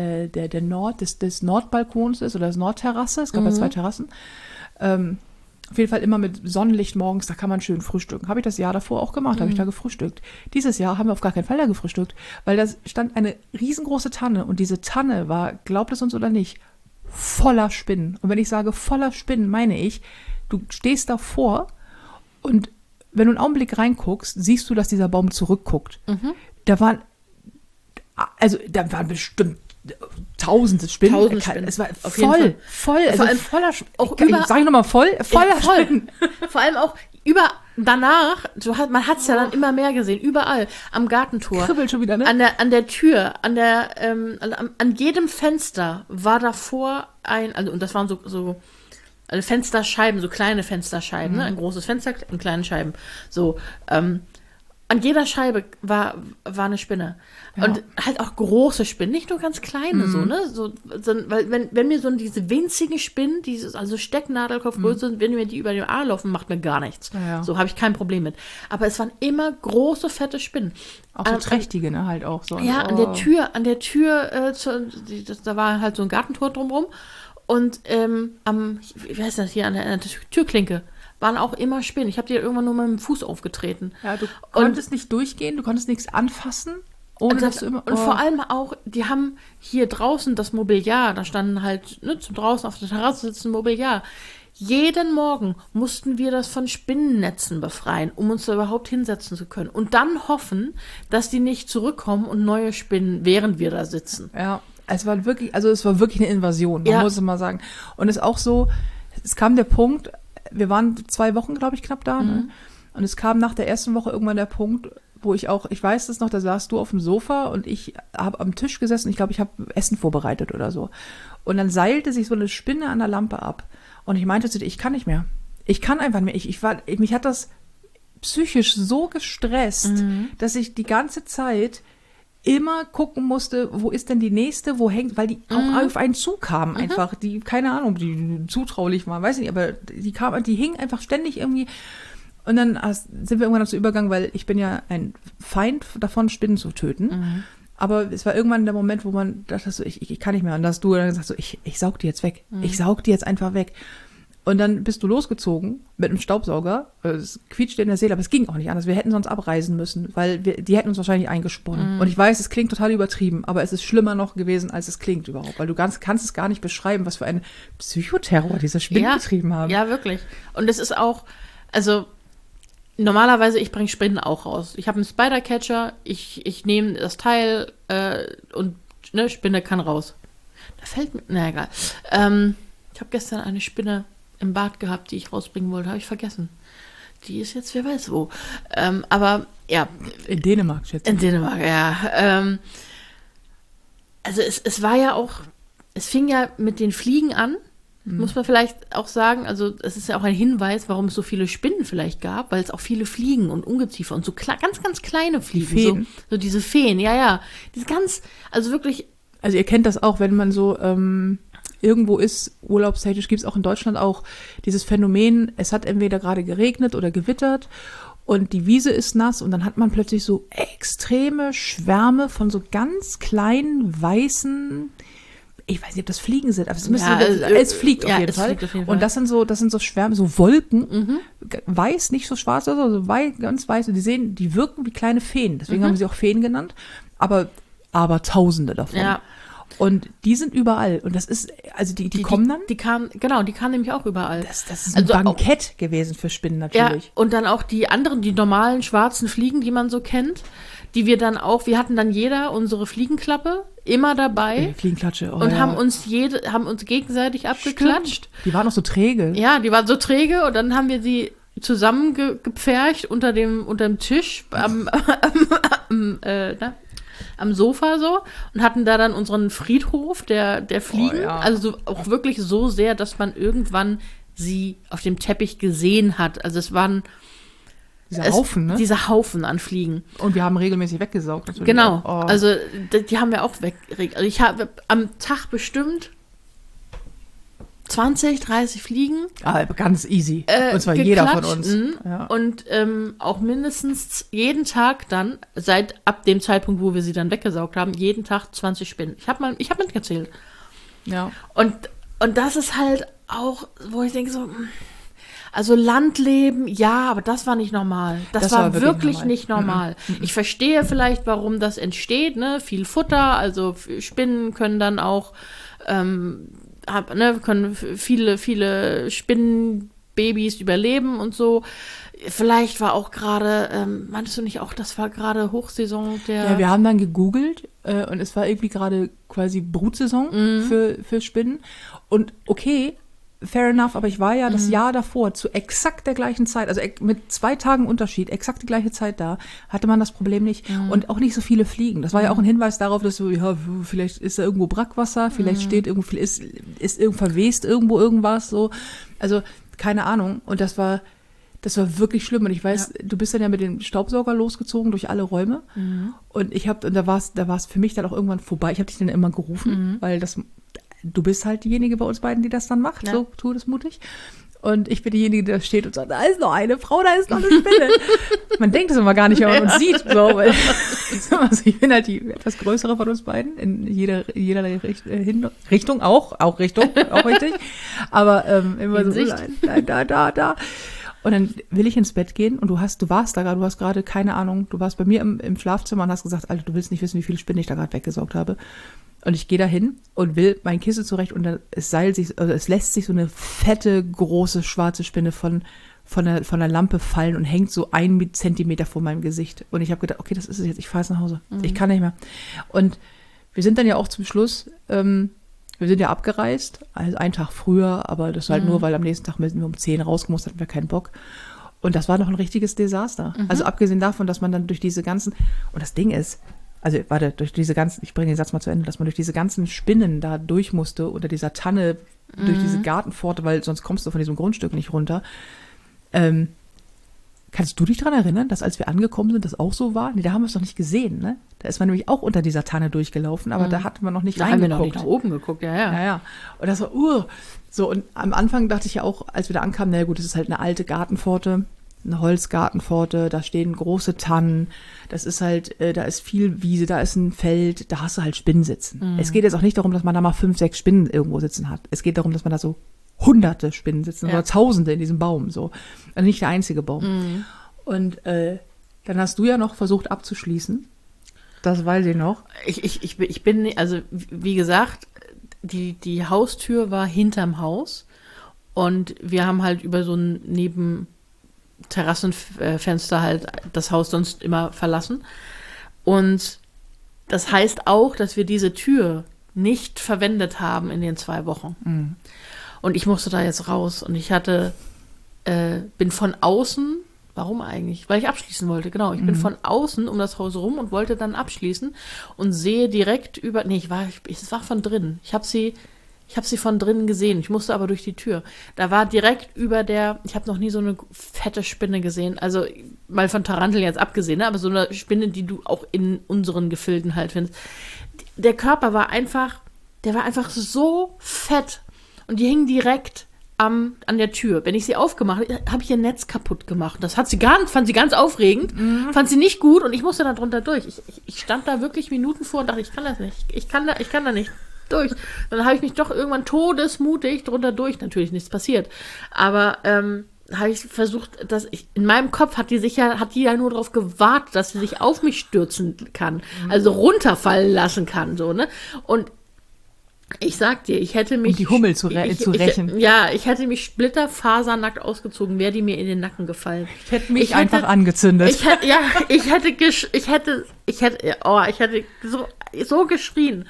des Nordbalkons ist oder des Nordterrasse. Es gab ja 2 Terrassen. Auf jeden Fall immer mit Sonnenlicht morgens, da kann man schön frühstücken. Habe ich das Jahr davor auch gemacht, habe ich da gefrühstückt. Dieses Jahr haben wir auf gar keinen Fall da gefrühstückt, weil da stand eine riesengroße Tanne und diese Tanne war, glaubt es uns oder nicht, voller Spinnen. Und wenn ich sage voller Spinnen, meine ich, du stehst davor und wenn du einen Augenblick reinguckst, siehst du, dass dieser Baum zurückguckt. Da waren bestimmt tausende Spinnen. Tausend Spinnen. Es war Auf jeden Fall. voll. Vor Also allem voller auch sag ich nochmal voller voll. Spinnen. Vor allem auch danach, man hat es ja dann immer mehr gesehen, überall, am Gartentor. Kribbelt schon wieder, ne? An der Tür, an jedem Fenster war davor und das waren so also Fensterscheiben, so kleine Fensterscheiben, ne? Ein großes Fenster in kleinen Scheiben. So, an jeder Scheibe war eine Spinne. Ja. Und halt auch große Spinnen, nicht nur ganz kleine, so, ne? Weil wenn mir so diese winzigen Spinnen, also Stecknadelkopfgröße, wenn mir die über den Arm laufen, macht mir gar nichts. Ja. So habe ich kein Problem mit. Aber es waren immer große, fette Spinnen. Auch so trächtige, ne? Halt auch so. Ja, an der Tür, da war halt so ein Gartentor drumherum. Und wie heißt das hier, an der Türklinke waren auch immer Spinnen. Ich habe die irgendwann nur mit dem Fuß aufgetreten. Ja, du konntest nicht durchgehen, du konntest nichts anfassen. Und vor allem auch, die haben hier draußen das Mobiliar, da standen halt draußen auf der Terrasse sitzen Mobiliar. Jeden Morgen mussten wir das von Spinnennetzen befreien, um uns da überhaupt hinsetzen zu können. Und dann hoffen, dass die nicht zurückkommen und neue Spinnen, während wir da sitzen. Ja, es war wirklich eine Invasion, man muss es mal sagen. Und es ist auch so, es kam der Punkt, wir waren 2 Wochen, glaube ich, knapp da. Ne? Und es kam nach der ersten Woche irgendwann der Punkt, wo ich weiß es noch, da saßt du auf dem Sofa und ich habe am Tisch gesessen. Ich glaube, ich habe Essen vorbereitet oder so. Und dann seilte sich so eine Spinne an der Lampe ab. Und ich meinte zu dir, ich kann nicht mehr. Ich kann einfach nicht mehr. Mich hat das psychisch so gestresst, dass ich die ganze Zeit immer gucken musste, wo ist denn die nächste, wo hängt, weil die auch auf einen zukamen einfach, die, keine Ahnung, die zutraulich waren, weiß ich nicht, aber die hingen einfach ständig irgendwie. Und dann sind wir irgendwann dazu übergegangen, weil ich bin ja ein Feind davon, Spinnen zu töten. Aber es war irgendwann der Moment, wo man dachte, so, ich kann nicht mehr. Und da hast du dann gesagt, so, ich saug die jetzt weg. Ich saug die jetzt einfach weg. Und dann bist du losgezogen mit einem Staubsauger. Es quietschte in der Seele, aber es ging auch nicht anders. Wir hätten sonst abreisen müssen, weil die hätten uns wahrscheinlich eingesponnen. Und ich weiß, es klingt total übertrieben, aber es ist schlimmer noch gewesen, als es klingt überhaupt. Weil du kannst es gar nicht beschreiben, was für einen Psychoterror diese Spinnen betrieben haben. Ja, wirklich. Und es ist auch, also normalerweise, ich bringe Spinnen auch raus. Ich habe einen Spider-Catcher, ich nehme das Teil und Spinne kann raus. Da fällt mir, na egal. Ich habe gestern eine Spinne im Bad gehabt, die ich rausbringen wollte, habe ich vergessen. Die ist jetzt, wer weiß wo. Aber, ja. In Dänemark, schätze ich. In Dänemark, ja. Also es war ja auch, es fing ja mit den Fliegen an, muss man vielleicht auch sagen. Also es ist ja auch ein Hinweis, warum es so viele Spinnen vielleicht gab, weil es auch viele Fliegen und Ungeziefer und so ganz, ganz kleine Fliegen. Die Feen. So diese Feen, ja. Diese also wirklich. Also ihr kennt das auch, wenn man so irgendwo ist, urlaubstechnisch gibt es auch in Deutschland auch dieses Phänomen, es hat entweder gerade geregnet oder gewittert und die Wiese ist nass und dann hat man plötzlich so extreme Schwärme von so ganz kleinen, weißen, ich weiß nicht, ob das Fliegen sind, aber es fliegt auf jeden Fall. Und das sind so Schwärme, so Wolken, weiß, nicht so schwarz, also so ganz weiß und die wirken wie kleine Feen, deswegen haben sie auch Feen genannt, aber Tausende davon. Ja. Und die sind überall. Und das ist, also die kommen dann? Die kamen nämlich auch überall. Das ist ein Bankett gewesen für Spinnen natürlich. Ja, und dann auch die anderen, die normalen schwarzen Fliegen, die man so kennt, wir hatten dann jeder unsere Fliegenklappe immer dabei. Fliegenklatsche. Und haben uns gegenseitig abgeklatscht. Stimmt. Die waren noch so träge. Ja, die waren so träge und dann haben wir sie zusammengepfercht unter dem Tisch am Sofa so und hatten da dann unseren Friedhof der Fliegen. Ja. Also so, auch wirklich so sehr, dass man irgendwann sie auf dem Teppich gesehen hat. Also es waren Haufen, ne? Diese Haufen an Fliegen. Und wir haben regelmäßig weggesaugt. Natürlich. Genau. Also die haben wir auch weggeregt. Also ich habe am Tag bestimmt 20, 30 Fliegen. Ganz easy. Und zwar jeder von uns. Ja. Und auch mindestens jeden Tag dann, ab dem Zeitpunkt, wo wir sie dann weggesaugt haben, jeden Tag 20 Spinnen. Ich hab mitgezählt. Ja. Und das ist halt auch, wo ich denke so, Also Landleben, ja, aber das war nicht normal. Das war wirklich normal. Nicht normal. Ich verstehe vielleicht, warum das entsteht, ne? Viel Futter, also Spinnen können dann auch, können viele Spinnenbabys überleben und so. Vielleicht war auch gerade, meinst du nicht auch, das war gerade Hochsaison der... Ja, wir haben dann gegoogelt und es war irgendwie gerade quasi Brutsaison für Spinnen. Und okay, fair enough, aber ich war ja das Jahr davor zu exakt der gleichen Zeit, also mit 2 Tagen Unterschied, exakt die gleiche Zeit da, hatte man das Problem nicht und auch nicht so viele Fliegen. Das war ja auch ein Hinweis darauf, dass so, ja, vielleicht ist da irgendwo Brackwasser, vielleicht steht irgendwo, ist verwest irgendwo irgendwas, so. Also, keine Ahnung. Und das war wirklich schlimm. Und ich weiß, du bist dann ja mit dem Staubsauger losgezogen durch alle Räume. Und da war es für mich dann auch irgendwann vorbei. Ich habe dich dann immer gerufen, weil du bist halt diejenige bei uns beiden, die das dann macht. Ja. So, tu das mutig. Und ich bin diejenige, die da steht und sagt, da ist noch eine Frau, da ist noch eine Spinne. Man denkt es immer gar nicht, wenn man uns sieht. So, weil, also ich bin halt die etwas größere von uns beiden, in jeder Richtung, auch richtig. Aber immer so, da. Und dann will ich ins Bett gehen und du hast gerade, keine Ahnung, du warst bei mir im Schlafzimmer und hast gesagt, Alter, du willst nicht wissen, wie viele Spinnen ich da gerade weggesaugt habe. Und ich gehe da hin und will mein Kissen zurecht und dann es lässt sich so eine fette, große, schwarze Spinne von der Lampe fallen und hängt so 1 Zentimeter vor meinem Gesicht. Und ich habe gedacht, okay, das ist es jetzt, ich fahre jetzt nach Hause. Ich kann nicht mehr. Und wir sind dann ja auch zum Schluss, wir sind ja abgereist, also einen Tag früher, aber das halt nur, weil am nächsten Tag sind wir um 10 rausgemusst, hatten wir keinen Bock. Und das war noch ein richtiges Desaster. Also abgesehen davon, dass man dann durch diese ganzen, und das Ding ist, also warte, durch diese ganzen, ich bringe den Satz mal zu Ende, dass man durch diese ganzen Spinnen da durch musste, unter dieser Tanne, durch diese Gartenpforte, weil sonst kommst du von diesem Grundstück nicht runter. Kannst du dich daran erinnern, dass als wir angekommen sind, das auch so war? Nee, da haben wir es noch nicht gesehen, ne? Da ist man nämlich auch unter dieser Tanne durchgelaufen, aber da hatten wir noch nicht reingeguckt. Da haben wir noch nicht nach oben geguckt, ja. Ja. Und das war, so, und am Anfang dachte ich ja auch, als wir da ankamen, na gut, das ist halt eine alte Gartenpforte, eine Holzgartenpforte, da stehen große Tannen, das ist halt, da ist viel Wiese, da ist ein Feld, da hast du halt Spinnen sitzen. Es geht jetzt auch nicht darum, dass man da mal 5, 6 Spinnen irgendwo sitzen hat. Es geht darum, dass man da so Hunderte Spinnen sitzen oder Tausende in diesem Baum, so. Also nicht der einzige Baum. Und dann hast du ja noch versucht abzuschließen. Das weiß ich noch. Ich bin, also wie gesagt, die Haustür war hinterm Haus und wir haben halt über so ein Terrassenfenster halt das Haus sonst immer verlassen. Und das heißt auch, dass wir diese Tür nicht verwendet haben in den 2 Wochen. Und ich musste da jetzt raus und ich bin von außen, warum eigentlich? Weil ich abschließen wollte, genau. Ich bin von außen um das Haus rum und wollte dann abschließen und sehe direkt es war von drinnen. Ich habe sie von drinnen gesehen. Ich musste aber durch die Tür. Da war direkt ich habe noch nie so eine fette Spinne gesehen. Also mal von Taranteln jetzt abgesehen, ne? Aber so eine Spinne, die du auch in unseren Gefilden halt findest. Der Körper war einfach so fett. Und die hing direkt an der Tür. Wenn ich sie aufgemacht habe, habe ich ihr Netz kaputt gemacht. Das fand sie ganz aufregend, fand sie nicht gut und ich musste da drunter durch. Ich stand da wirklich Minuten vor und dachte, ich kann das nicht. Ich kann da nicht durch. Dann habe ich mich doch irgendwann todesmutig drunter durch. Natürlich nichts passiert. Aber habe ich versucht, in meinem Kopf hat die ja nur darauf gewartet, dass sie sich auf mich stürzen kann. Also runterfallen lassen kann. So, ne? Und ich sag dir, ich hätte mich... Um die Hummel zu rächen. Ich hätte mich splitterfasernackt ausgezogen, wäre die mir in den Nacken gefallen. Ich hätte mich einfach angezündet. Ich hätte so geschrien.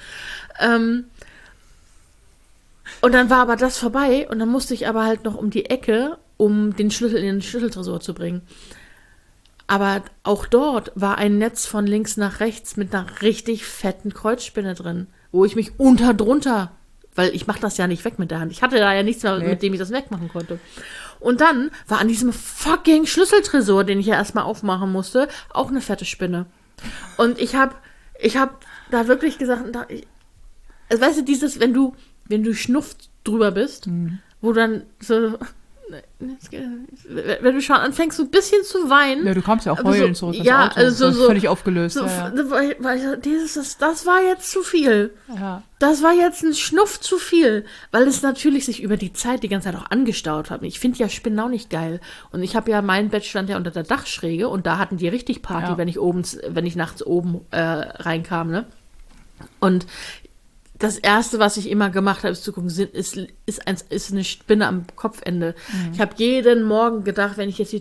Und dann war aber das vorbei und dann musste ich aber halt noch um die Ecke, um den Schlüssel in den Schlüsseltresor zu bringen. Aber auch dort war ein Netz von links nach rechts mit einer richtig fetten Kreuzspinne drin, wo ich mich drunter, weil ich mache das ja nicht weg mit der Hand. Ich hatte da ja nichts mehr, mit dem ich das wegmachen konnte. Und dann war an diesem fucking Schlüsseltresor, den ich ja erstmal aufmachen musste, auch eine fette Spinne. Und ich hab da wirklich gesagt, weißt du, wenn du schnufft drüber bist, wo dann so wenn du schon anfängst, so ein bisschen zu weinen. Ja, du kommst ja auch heulen zurück ins ja, Auto. also so völlig aufgelöst. So, ja. weil das war jetzt zu viel. Ja. Das war jetzt ein Schnuff zu viel, weil es natürlich sich über die Zeit die ganze Zeit auch angestaut hat. Ich finde ja Spinnen auch nicht geil. Und ich habe ja, mein Bett stand ja unter der Dachschräge und da hatten die richtig Party, wenn ich nachts oben reinkam, ne? Und das Erste, was ich immer gemacht habe, ist zu gucken, ist eine Spinne am Kopfende. Ich habe jeden Morgen gedacht, wenn ich jetzt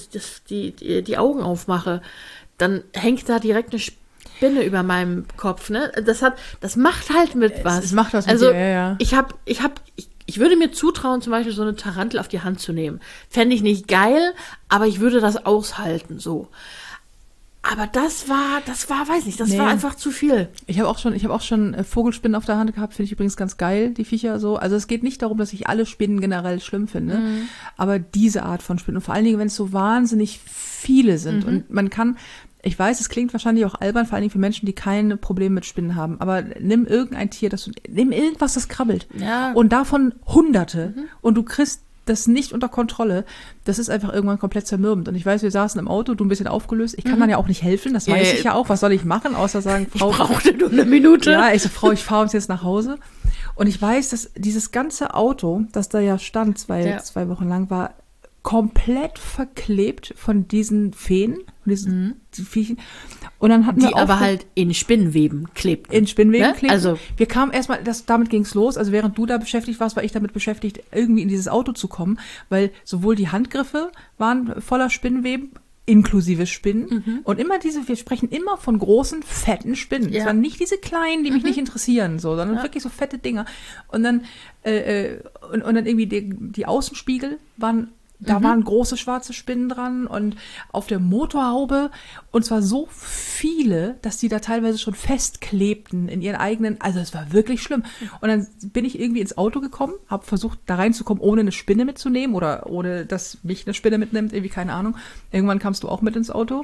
die Augen aufmache, dann hängt da direkt eine Spinne über meinem Kopf. Ne? Das macht halt mit was. Es macht was mit also, dir, ja. Ich würde mir zutrauen, zum Beispiel so eine Tarantel auf die Hand zu nehmen. Fände ich nicht geil, aber ich würde das aushalten, so. Aber das war, weiß nicht, das war einfach zu viel. Ich habe auch schon Vogelspinnen auf der Hand gehabt, finde ich übrigens ganz geil, die Viecher so. Also es geht nicht darum, dass ich alle Spinnen generell schlimm finde, aber diese Art von Spinnen und vor allen Dingen, wenn es so wahnsinnig viele sind und man kann, ich weiß, es klingt wahrscheinlich auch albern, vor allen Dingen für Menschen, die keine Probleme mit Spinnen haben, aber nimm irgendein Tier, nimm irgendwas, das krabbelt und davon Hunderte und du kriegst das nicht unter Kontrolle, das ist einfach irgendwann komplett zermürbend. Und ich weiß, wir saßen im Auto, du ein bisschen aufgelöst. Ich kann dann ja auch nicht helfen, das weiß ich ja auch. Was soll ich machen, außer sagen, Frau... Ich brauchte nur eine Minute. Ja, ich so, Frau, ich fahre uns jetzt nach Hause. Und ich weiß, dass dieses ganze Auto, das da ja stand, zwei Wochen lang, war komplett verklebt von diesen Feen, von diesen die Viechen. Und dann hatten die aber halt in Spinnenweben klebten. In Spinnenweben klebten. Also wir kamen erstmal, damit ging's los. Also während du da beschäftigt warst, war ich damit beschäftigt, irgendwie in dieses Auto zu kommen, weil sowohl die Handgriffe waren voller Spinnenweben, inklusive Spinnen. Und wir sprechen immer von großen, fetten Spinnen. Es waren nicht diese kleinen, die mich nicht interessieren, so, sondern wirklich so fette Dinger. Und dann, und dann irgendwie die Außenspiegel waren, da waren große schwarze Spinnen dran und auf der Motorhaube und zwar so viele, dass die da teilweise schon festklebten in ihren eigenen, also es war wirklich schlimm. Und dann bin ich irgendwie ins Auto gekommen, habe versucht da reinzukommen, ohne eine Spinne mitzunehmen oder ohne, dass mich eine Spinne mitnimmt, irgendwie keine Ahnung. Irgendwann kamst du auch mit ins Auto.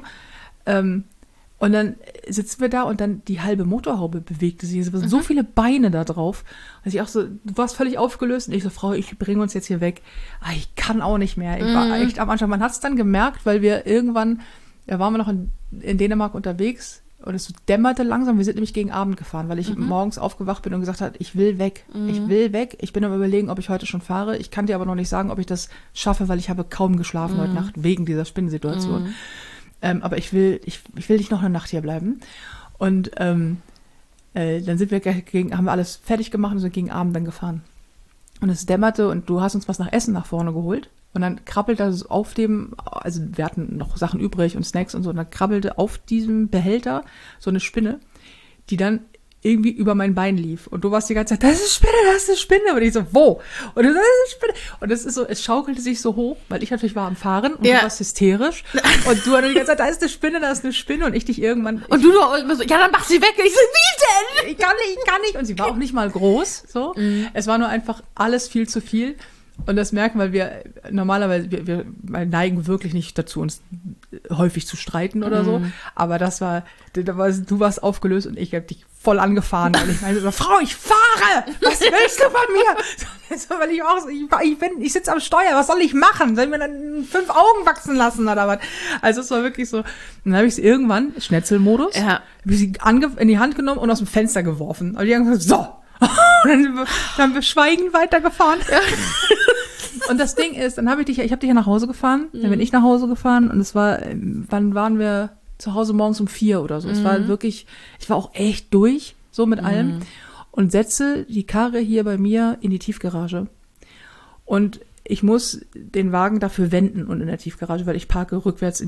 Und dann sitzen wir da und dann die halbe Motorhaube bewegte sich. Es waren so viele Beine da drauf. Also ich auch so, du warst völlig aufgelöst. Und ich so, Frau, ich bringe uns jetzt hier weg. Ich kann auch nicht mehr. Ich war echt am Anfang. Man hat es dann gemerkt, weil wir irgendwann, da waren wir noch in Dänemark unterwegs und es dämmerte langsam. Wir sind nämlich gegen Abend gefahren, weil ich morgens aufgewacht bin und gesagt habe, ich will weg. Ich will weg. Ich bin am Überlegen, ob ich heute schon fahre. Ich kann dir aber noch nicht sagen, ob ich das schaffe, weil ich habe kaum geschlafen heute Nacht wegen dieser Spinnensituation. Aber ich will nicht noch eine Nacht hier bleiben. Und dann sind wir haben wir alles fertig gemacht und sind gegen Abend dann gefahren. Und es dämmerte und du hast uns was nach Essen nach vorne geholt. Und dann krabbelte also also wir hatten noch Sachen übrig und Snacks und so, und dann krabbelte auf diesem Behälter so eine Spinne, die dann irgendwie über mein Bein lief. Und du warst die ganze Zeit, das ist eine Spinne. Und ich so, wo? Und du so, das ist eine Spinne. Und es ist so, es schaukelte sich so hoch, weil ich natürlich war am Fahren und du warst hysterisch. Und du hast die ganze Zeit, da ist eine Spinne. Und ich dich irgendwann... Und du immer so, ja, dann mach sie weg. Und ich so, wie denn? Ich kann nicht. Und sie war auch nicht mal groß, so. Es war nur einfach alles viel zu viel. Und das merken, weil wir normalerweise, wir neigen wirklich nicht dazu, uns häufig zu streiten oder so. Aber du warst aufgelöst und ich habe dich voll angefahren. Weil ich meinte so, Frau, ich fahre! Was willst du von mir? So, weil ich auch so, ich sitze am Steuer, was soll ich machen? Soll ich mir dann 5 Augen wachsen lassen oder was? Also es war wirklich so. Dann habe ich sie irgendwann, Schnetzelmodus, habe ich sie in die Hand genommen und aus dem Fenster geworfen. Und die haben gesagt, so! Und dann haben wir schweigend weitergefahren. Ja. Und das Ding ist, ich habe dich ja nach Hause gefahren, dann bin ich nach Hause gefahren und es war, wann waren wir zu Hause morgens um 4 oder so. Es war wirklich, ich war auch echt durch, so mit allem. Und setze die Karre hier bei mir in die Tiefgarage. Und ich muss den Wagen dafür wenden und in der Tiefgarage, weil ich parke rückwärts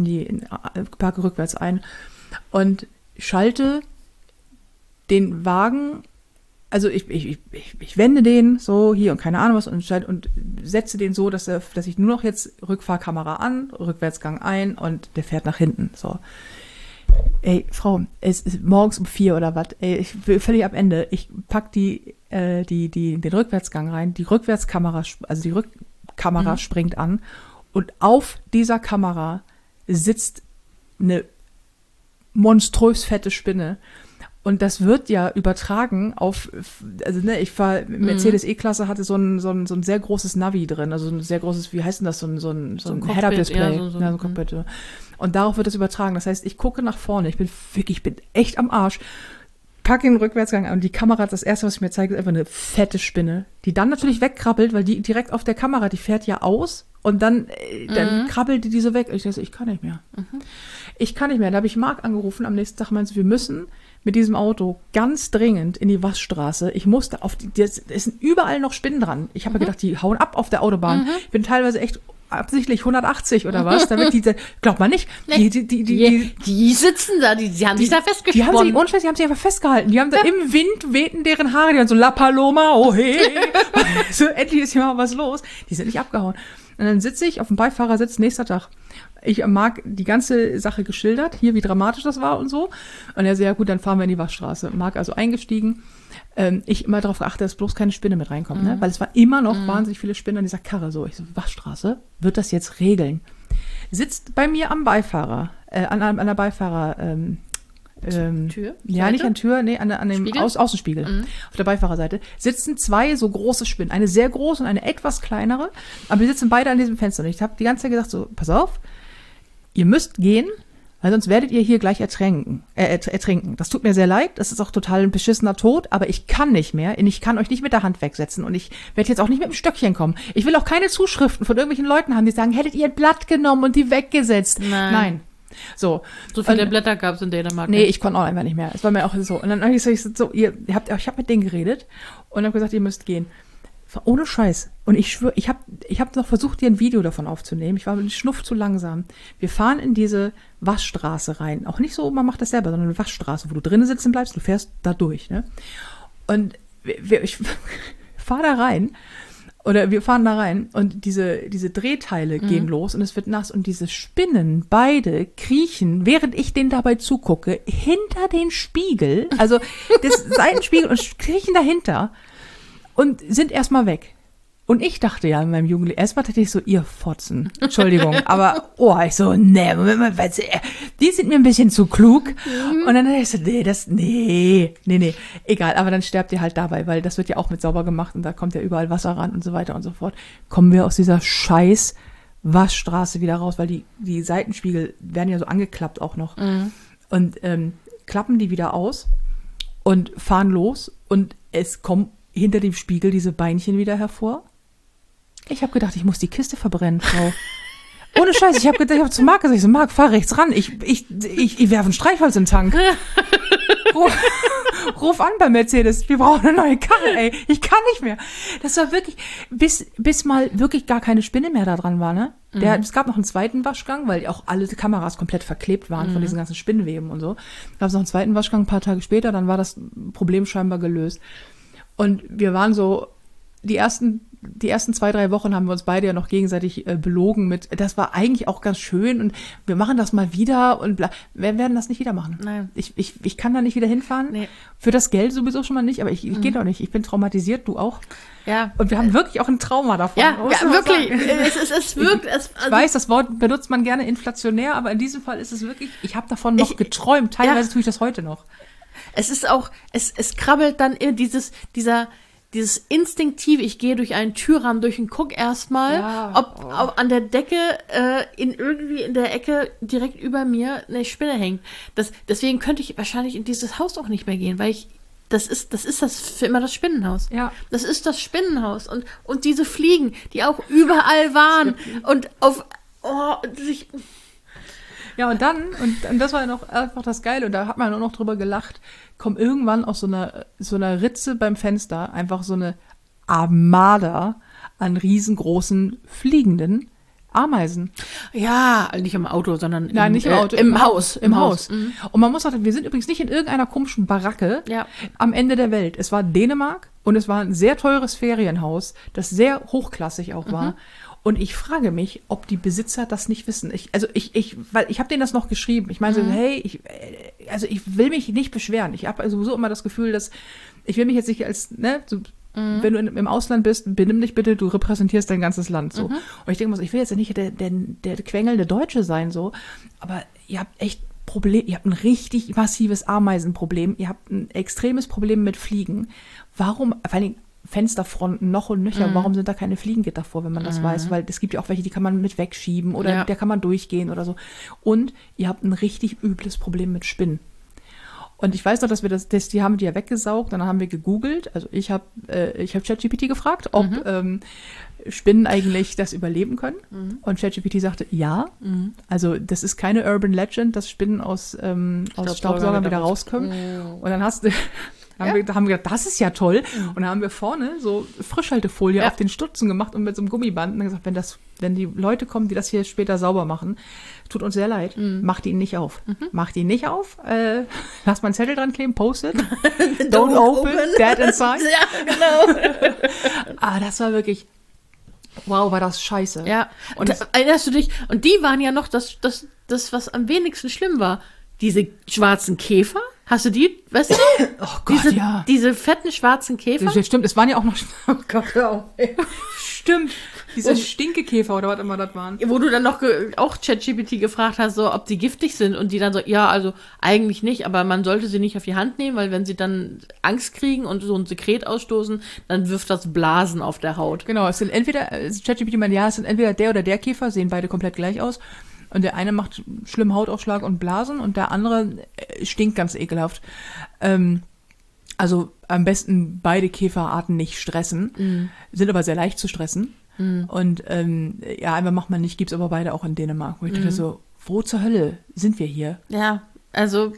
ein und schalte den Wagen. Also ich wende den so hier und keine Ahnung was und setze den so, dass ich nur noch jetzt Rückfahrkamera an, Rückwärtsgang ein und der fährt nach hinten. So. Ey, Frau, es ist morgens um 4 oder was? Ey, ich bin völlig am Ende. Ich pack den Rückwärtsgang rein, die Rückwärtskamera, also die Rückkamera springt an und auf dieser Kamera sitzt eine monströs fette Spinne. Und das wird ja übertragen auf, also ne, ich war, Mercedes E-Klasse hatte so ein sehr großes Navi drin, also ein sehr großes, wie heißt denn das, so ein Head-Up-Display. Ja, so ein Cockpit. Ja. Und darauf wird das übertragen. Das heißt, ich gucke nach vorne, ich bin echt am Arsch, packe den Rückwärtsgang an und die Kamera, das erste, was ich mir zeige, ist einfach eine fette Spinne, die dann natürlich wegkrabbelt, weil die direkt auf der Kamera, die fährt ja aus und dann krabbelt die so weg. Und ich dachte, ich kann nicht mehr. Ich kann nicht mehr. Da habe ich Marc angerufen, am nächsten Tag meinte, wir müssen mit diesem Auto ganz dringend in die Waschstraße. Ich musste es sind überall noch Spinnen dran. Ich habe gedacht, die hauen ab auf der Autobahn. Ich bin teilweise echt absichtlich 180 oder was, damit glaubt man nicht, die sitzen da, die haben sich da festgesponnen. Die haben sich einfach festgehalten. Die haben da im Wind wehten deren Haare, die haben so La Paloma, oh hey. So, endlich ist hier mal was los. Die sind nicht abgehauen. Und dann sitze ich auf dem Beifahrersitz, nächster Tag. Ich mag die ganze Sache geschildert, hier wie dramatisch das war und so. Und er so, ja gut, dann fahren wir in die Waschstraße. Marc also eingestiegen. Ich immer darauf geachtet, dass bloß keine Spinne mit reinkommt, ne? Weil es war immer noch wahnsinnig viele Spinnen an dieser Karre. So, ich so, Waschstraße, wird das jetzt regeln? Sitzt bei mir am Beifahrer, an der Beifahrer, Tür? Ja, Seite? nicht an Tür, nee, an dem Außenspiegel. Auf der Beifahrerseite sitzen zwei so große Spinnen. Eine sehr große und eine etwas kleinere. Aber die sitzen beide an diesem Fenster. Und ich habe die ganze Zeit gesagt, so, pass auf, ihr müsst gehen, weil sonst werdet ihr hier gleich ertrinken. Das tut mir sehr leid, das ist auch total ein beschissener Tod, aber ich kann nicht mehr. Und ich kann euch nicht mit der Hand wegsetzen. Und ich werde jetzt auch nicht mit dem Stöckchen kommen. Ich will auch keine Zuschriften von irgendwelchen Leuten haben, die sagen, hättet ihr ein Blatt genommen und die weggesetzt. Nein. So viele Blätter gab es in Dänemark. Nee, ich konnte auch einfach nicht mehr. Es war mir auch so. Und dann habe ich so, ich habe mit denen geredet und habe gesagt, ihr müsst gehen. Ohne Scheiß. Und ich schwöre, ich hab noch versucht, dir ein Video davon aufzunehmen. Ich war mit dem Schnuff zu langsam. Wir fahren in diese Waschstraße rein. Auch nicht so, man macht das selber, sondern eine Waschstraße, wo du drinnen sitzen bleibst, du fährst da durch. Ne? Und ich fahre da rein. Oder wir fahren da rein und diese Drehteile gehen los und es wird nass und diese Spinnen, beide kriechen, während ich denen dabei zugucke, hinter den Spiegel, also das Seitenspiegel und kriechen dahinter und sind erstmal weg. Und ich dachte ja in meinem Jugendlichen, erstmal dachte ich so, ihr Fotzen, Entschuldigung, aber, ich so, nee, Moment mal, die sind mir ein bisschen zu klug. Und dann dachte ich so, nee, egal, aber dann sterbt ihr halt dabei, weil das wird ja auch mit sauber gemacht und da kommt ja überall Wasser ran und so weiter und so fort. Kommen wir aus dieser scheiß Waschstraße wieder raus, weil die Seitenspiegel werden ja so angeklappt auch noch. Und klappen die wieder aus und fahren los und es kommen hinter dem Spiegel diese Beinchen wieder hervor. Ich habe gedacht, ich muss die Kiste verbrennen, Frau. Ohne Scheiß, ich habe zu Marc gesagt, Marc, fahr rechts ran, ich werfe ein Streichholz im Tank. Ruf an bei Mercedes, wir brauchen eine neue Karre, ey, ich kann nicht mehr. Das war wirklich, bis mal wirklich gar keine Spinne mehr da dran war, ne? Es gab noch einen zweiten Waschgang, weil auch alle Kameras komplett verklebt waren von diesen ganzen Spinnweben und so. Gab es noch einen zweiten Waschgang, ein paar Tage später, dann war das Problem scheinbar gelöst. Und wir waren so, die ersten 2-3 Wochen haben wir uns beide ja noch gegenseitig belogen mit, das war eigentlich auch ganz schön und wir machen das mal wieder und bla. Wir werden das nicht wieder machen. Nein. Ich kann da nicht wieder hinfahren. Nee. Für das Geld sowieso schon mal nicht, aber ich gehe doch nicht. Ich bin traumatisiert, du auch. Ja. Und wir haben wirklich auch ein Trauma davon. Ja, wirklich. Es wirkt. Ich weiß, das Wort benutzt man gerne inflationär, aber in diesem Fall ist es wirklich, ich habe davon noch geträumt. Teilweise tue ich das heute noch. Es ist auch, es krabbelt dann dieses instinktive, ich gehe durch einen Türrahmen durch und guck erstmal, ob an der Decke irgendwie in der Ecke direkt über mir eine Spinne hängt. Deswegen könnte ich wahrscheinlich in dieses Haus auch nicht mehr gehen, weil das ist für immer das Spinnenhaus. Ja. Das ist das Spinnenhaus und diese Fliegen, die auch überall waren und ja, und das war ja noch einfach das Geile, und da hat man nur noch drüber gelacht, kommt irgendwann aus so einer Ritze beim Fenster einfach so eine Armada an riesengroßen fliegenden Ameisen. Ja, nicht im Auto, sondern nicht im Auto, im Haus. Im Haus. Mhm. Und man muss sagen, wir sind übrigens nicht in irgendeiner komischen Baracke am Ende der Welt. Es war Dänemark und es war ein sehr teures Ferienhaus, das sehr hochklassig auch war. Und ich frage mich, ob die Besitzer das nicht wissen. Weil ich habe denen das noch geschrieben. Ich meine so, hey, ich will mich nicht beschweren. Ich habe sowieso immer das Gefühl, dass ich will mich jetzt nicht als, ne, so, wenn du im Ausland bist, benimm dich bitte, du repräsentierst dein ganzes Land so. Und ich denke mal so, ich will jetzt ja nicht der quengelnde Deutsche sein so, aber ihr habt echt ihr habt ein richtig massives Ameisenproblem, ihr habt ein extremes Problem mit Fliegen. Warum, vor allem Fensterfronten noch und nöcher, warum sind da keine Fliegengitter vor, wenn man das weiß? Weil es gibt ja auch welche, die kann man mit wegschieben oder der kann man durchgehen oder so. Und ihr habt ein richtig übles Problem mit Spinnen. Und ich weiß noch, dass wir die haben die ja weggesaugt, dann haben wir gegoogelt, also ich habe ChatGPT gefragt, ob Spinnen eigentlich das überleben können. Und ChatGPT sagte, ja. Also das ist keine Urban Legend, dass Spinnen aus Staubsaugern wieder rauskommen. Und dann haben wir gedacht, das ist ja toll. Und dann haben wir vorne so Frischhaltefolie auf den Stutzen gemacht und mit so einem Gummiband und gesagt, wenn die Leute kommen, die das hier später sauber machen, tut uns sehr leid, macht ihn nicht auf. Macht ihn nicht auf, lasst mal einen Zettel dran kleben, post it. Don't open, dead inside. Ja, genau. Das war wirklich, wow, war das scheiße. Ja, und erinnerst du dich, und die waren ja noch das, was am wenigsten schlimm war. Diese schwarzen Käfer, hast du die, weißt du? Oh Gott, diese fetten schwarzen Käfer. Das stimmt, es waren ja auch noch, oh Gott, hör auf, ey. Stimmt, diese Stinkekäfer oder was immer das waren. Wo du dann noch auch ChatGPT gefragt hast, so, ob die giftig sind und die dann so, ja, also eigentlich nicht, aber man sollte sie nicht auf die Hand nehmen, weil wenn sie dann Angst kriegen und so ein Sekret ausstoßen, dann wirft das Blasen auf der Haut. Genau, es sind entweder, ChatGPT meint, es sind entweder der oder der Käfer, sehen beide komplett gleich aus. Und der eine macht schlimm Hautausschlag und Blasen und der andere stinkt ganz ekelhaft. Also am besten beide Käferarten nicht stressen, sind aber sehr leicht zu stressen. Und einfach macht man nicht, gibt's aber beide auch in Dänemark. Wo ich dachte so, wo zur Hölle sind wir hier? Ja, also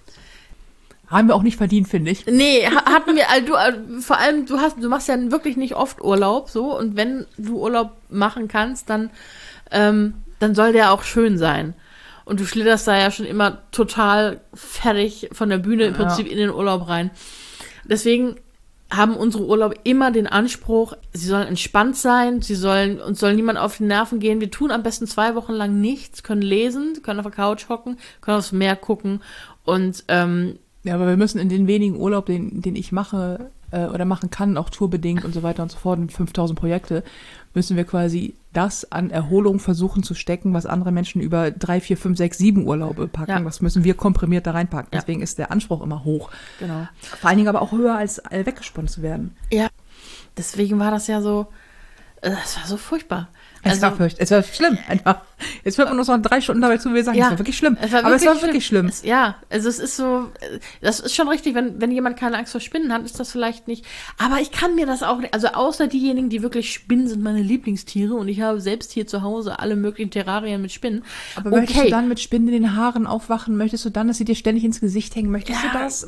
haben wir auch nicht verdient, finde ich. Nee, hatten wir, vor allem, du machst ja wirklich nicht oft Urlaub, so, und wenn du Urlaub machen kannst, dann soll der auch schön sein. Und du schlitterst da ja schon immer total fertig von der Bühne im Prinzip in den Urlaub rein. Deswegen haben unsere Urlaube immer den Anspruch, sie sollen entspannt sein, uns soll niemand auf die Nerven gehen. Wir tun am besten 2 Wochen lang nichts, können lesen, können auf der Couch hocken, können aufs Meer gucken und ja, aber wir müssen in den wenigen Urlaub, den ich mache oder machen kann, auch tourbedingt und so weiter und so fort, 5000 Projekte, müssen wir quasi das an Erholung versuchen zu stecken, was andere Menschen über 3, 4, 5, 6, 7 Urlaube packen. Ja. Das müssen wir komprimiert da reinpacken. Ja. Deswegen ist der Anspruch immer hoch. Genau. Vor allen Dingen aber auch höher, als weggesponnen zu werden. Ja, deswegen war das ja so, es war so furchtbar. Es war schlimm, einfach. Jetzt hört man uns noch 3 Stunden dabei zu, wir sagen, es war wirklich schlimm. Es war wirklich schlimm. Also es ist so, das ist schon richtig, wenn jemand keine Angst vor Spinnen hat, ist das vielleicht nicht. Aber ich kann mir das auch nicht, also außer diejenigen, die wirklich Spinnen sind meine Lieblingstiere und ich habe selbst hier zu Hause alle möglichen Terrarien mit Spinnen. Aber möchtest du dann mit Spinnen in den Haaren aufwachen? Möchtest du dann, dass sie dir ständig ins Gesicht hängen? Möchtest du das?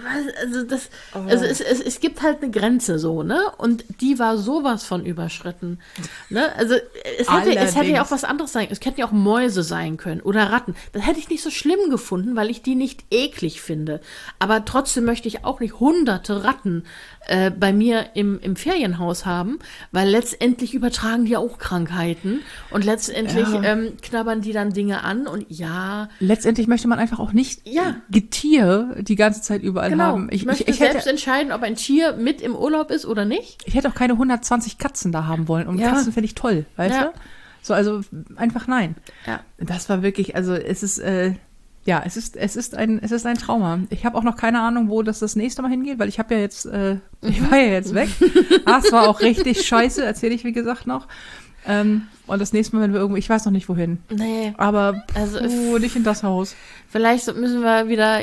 Also es gibt halt eine Grenze so, ne? Und die war sowas von überschritten. Ne? Also es hätte ja auch was anderes sein können. Es hätten ja auch Mäuse sein können oder Ratten. Das hätte ich nicht so schlimm gefunden, weil ich die nicht eklig finde. Aber trotzdem möchte ich auch nicht hunderte Ratten bei mir im Ferienhaus haben, weil letztendlich übertragen die auch Krankheiten und letztendlich knabbern die dann Dinge an und letztendlich möchte man einfach auch nicht Getier die ganze Zeit überall haben. Ich möchte selbst entscheiden, ob ein Tier mit im Urlaub ist oder nicht. Ich hätte auch keine 120 Katzen da haben wollen und Katzen finde ich toll, weißt du? So, also einfach nein. Ja. Das war wirklich, also es ist es ist ein Trauma. Ich habe auch noch keine Ahnung, wo das nächste Mal hingeht, weil ich war ja jetzt weg. Es war auch richtig scheiße, erzähle ich wie gesagt noch. Und das nächste Mal, wenn wir irgendwo, ich weiß noch nicht wohin. Nee. Aber nicht in das Haus. Vielleicht müssen wir wieder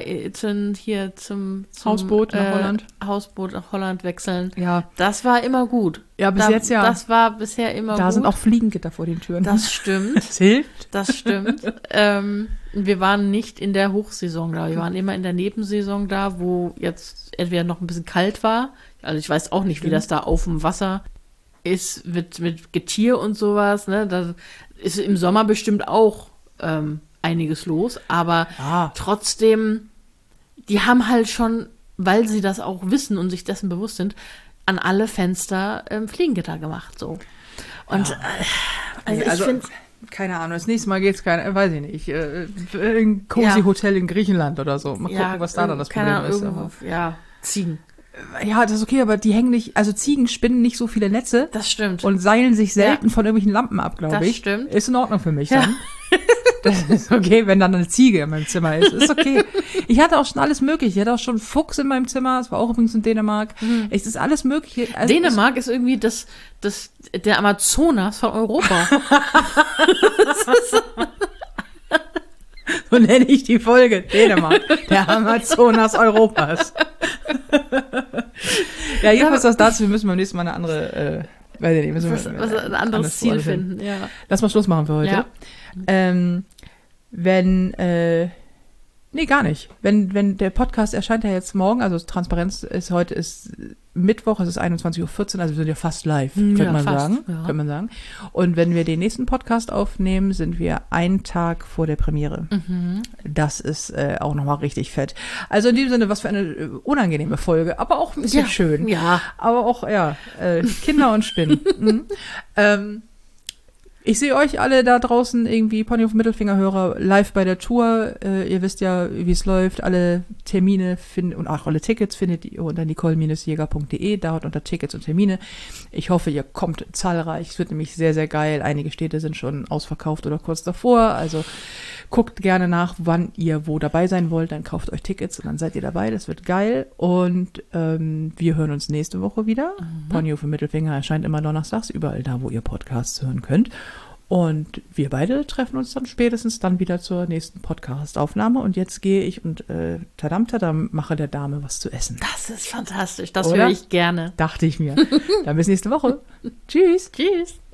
zum Hausboot nach Holland. Hausboot nach Holland wechseln. Ja. Das war immer gut. Ja, jetzt ja. Das war bisher immer gut. Da sind auch Fliegengitter vor den Türen. Das stimmt. Das hilft. Das stimmt. Wir waren nicht in der Hochsaison da. Wir waren immer in der Nebensaison da, wo jetzt entweder noch ein bisschen kalt war. Also ich weiß auch nicht, wie das da auf dem Wasser ist mit Getier und sowas. Ne? Da ist im Sommer bestimmt auch einiges los. Aber trotzdem, die haben halt schon, weil sie das auch wissen und sich dessen bewusst sind, an alle Fenster Fliegengitter gemacht. So. Und ich finde... Keine Ahnung, das nächste Mal geht's weiß ich nicht, ein cozy Hotel in Griechenland oder so. Mal gucken, was da dann das Problem ist. Ziegen. Ja, das ist okay, aber die hängen nicht, also Ziegen spinnen nicht so viele Netze. Das stimmt. Und seilen sich selten von irgendwelchen Lampen ab, glaube ich. Das stimmt. Ist in Ordnung für mich dann. Das ist okay, wenn dann eine Ziege in meinem Zimmer ist. Ist okay. Ich hatte auch schon alles Mögliche. Ich hatte auch schon einen Fuchs in meinem Zimmer. Das war auch übrigens in Dänemark. Es ist alles Mögliche. Also Dänemark ist irgendwie der Amazonas von Europa. so nenne ich die Folge. Dänemark. Der Amazonas Europas. Ja, jedenfalls das dazu. Wir müssen beim nächsten Mal eine andere, weiß ich nicht, müssen wir ein anderes Ziel finden. Ja. Lass mal Schluss machen für heute. Ja. Nee, gar nicht. Wenn der Podcast erscheint ja jetzt morgen, also Transparenz ist heute ist Mittwoch, es ist 21:14 Uhr, also wir sind ja fast live, könnte man sagen. Und wenn wir den nächsten Podcast aufnehmen, sind wir einen Tag vor der Premiere. Das ist auch nochmal richtig fett. Also in diesem Sinne, was für eine unangenehme Folge, aber auch ein bisschen schön. Ja. Aber auch, Kinder und Spinnen. Ich sehe euch alle da draußen irgendwie, Ponyhof Mittelfingerhörer, live bei der Tour. Ihr wisst ja, wie es läuft. Alle Termine und auch alle Tickets findet ihr unter nicole-jäger.de, da unter Tickets und Termine. Ich hoffe, ihr kommt zahlreich. Es wird nämlich sehr, sehr geil. Einige Städte sind schon ausverkauft oder kurz davor. Also guckt gerne nach, wann ihr wo dabei sein wollt. Dann kauft euch Tickets und dann seid ihr dabei. Das wird geil. Und wir hören uns nächste Woche wieder. Ponyhof Mittelfinger erscheint immer donnerstags, überall da, wo ihr Podcasts hören könnt. Und wir beide treffen uns dann spätestens dann wieder zur nächsten Podcast-Aufnahme. Und jetzt gehe ich und tadam, mache der Dame was zu essen. Das ist fantastisch. Das höre ich gerne. Dachte ich mir. Dann bis nächste Woche. Tschüss. Tschüss.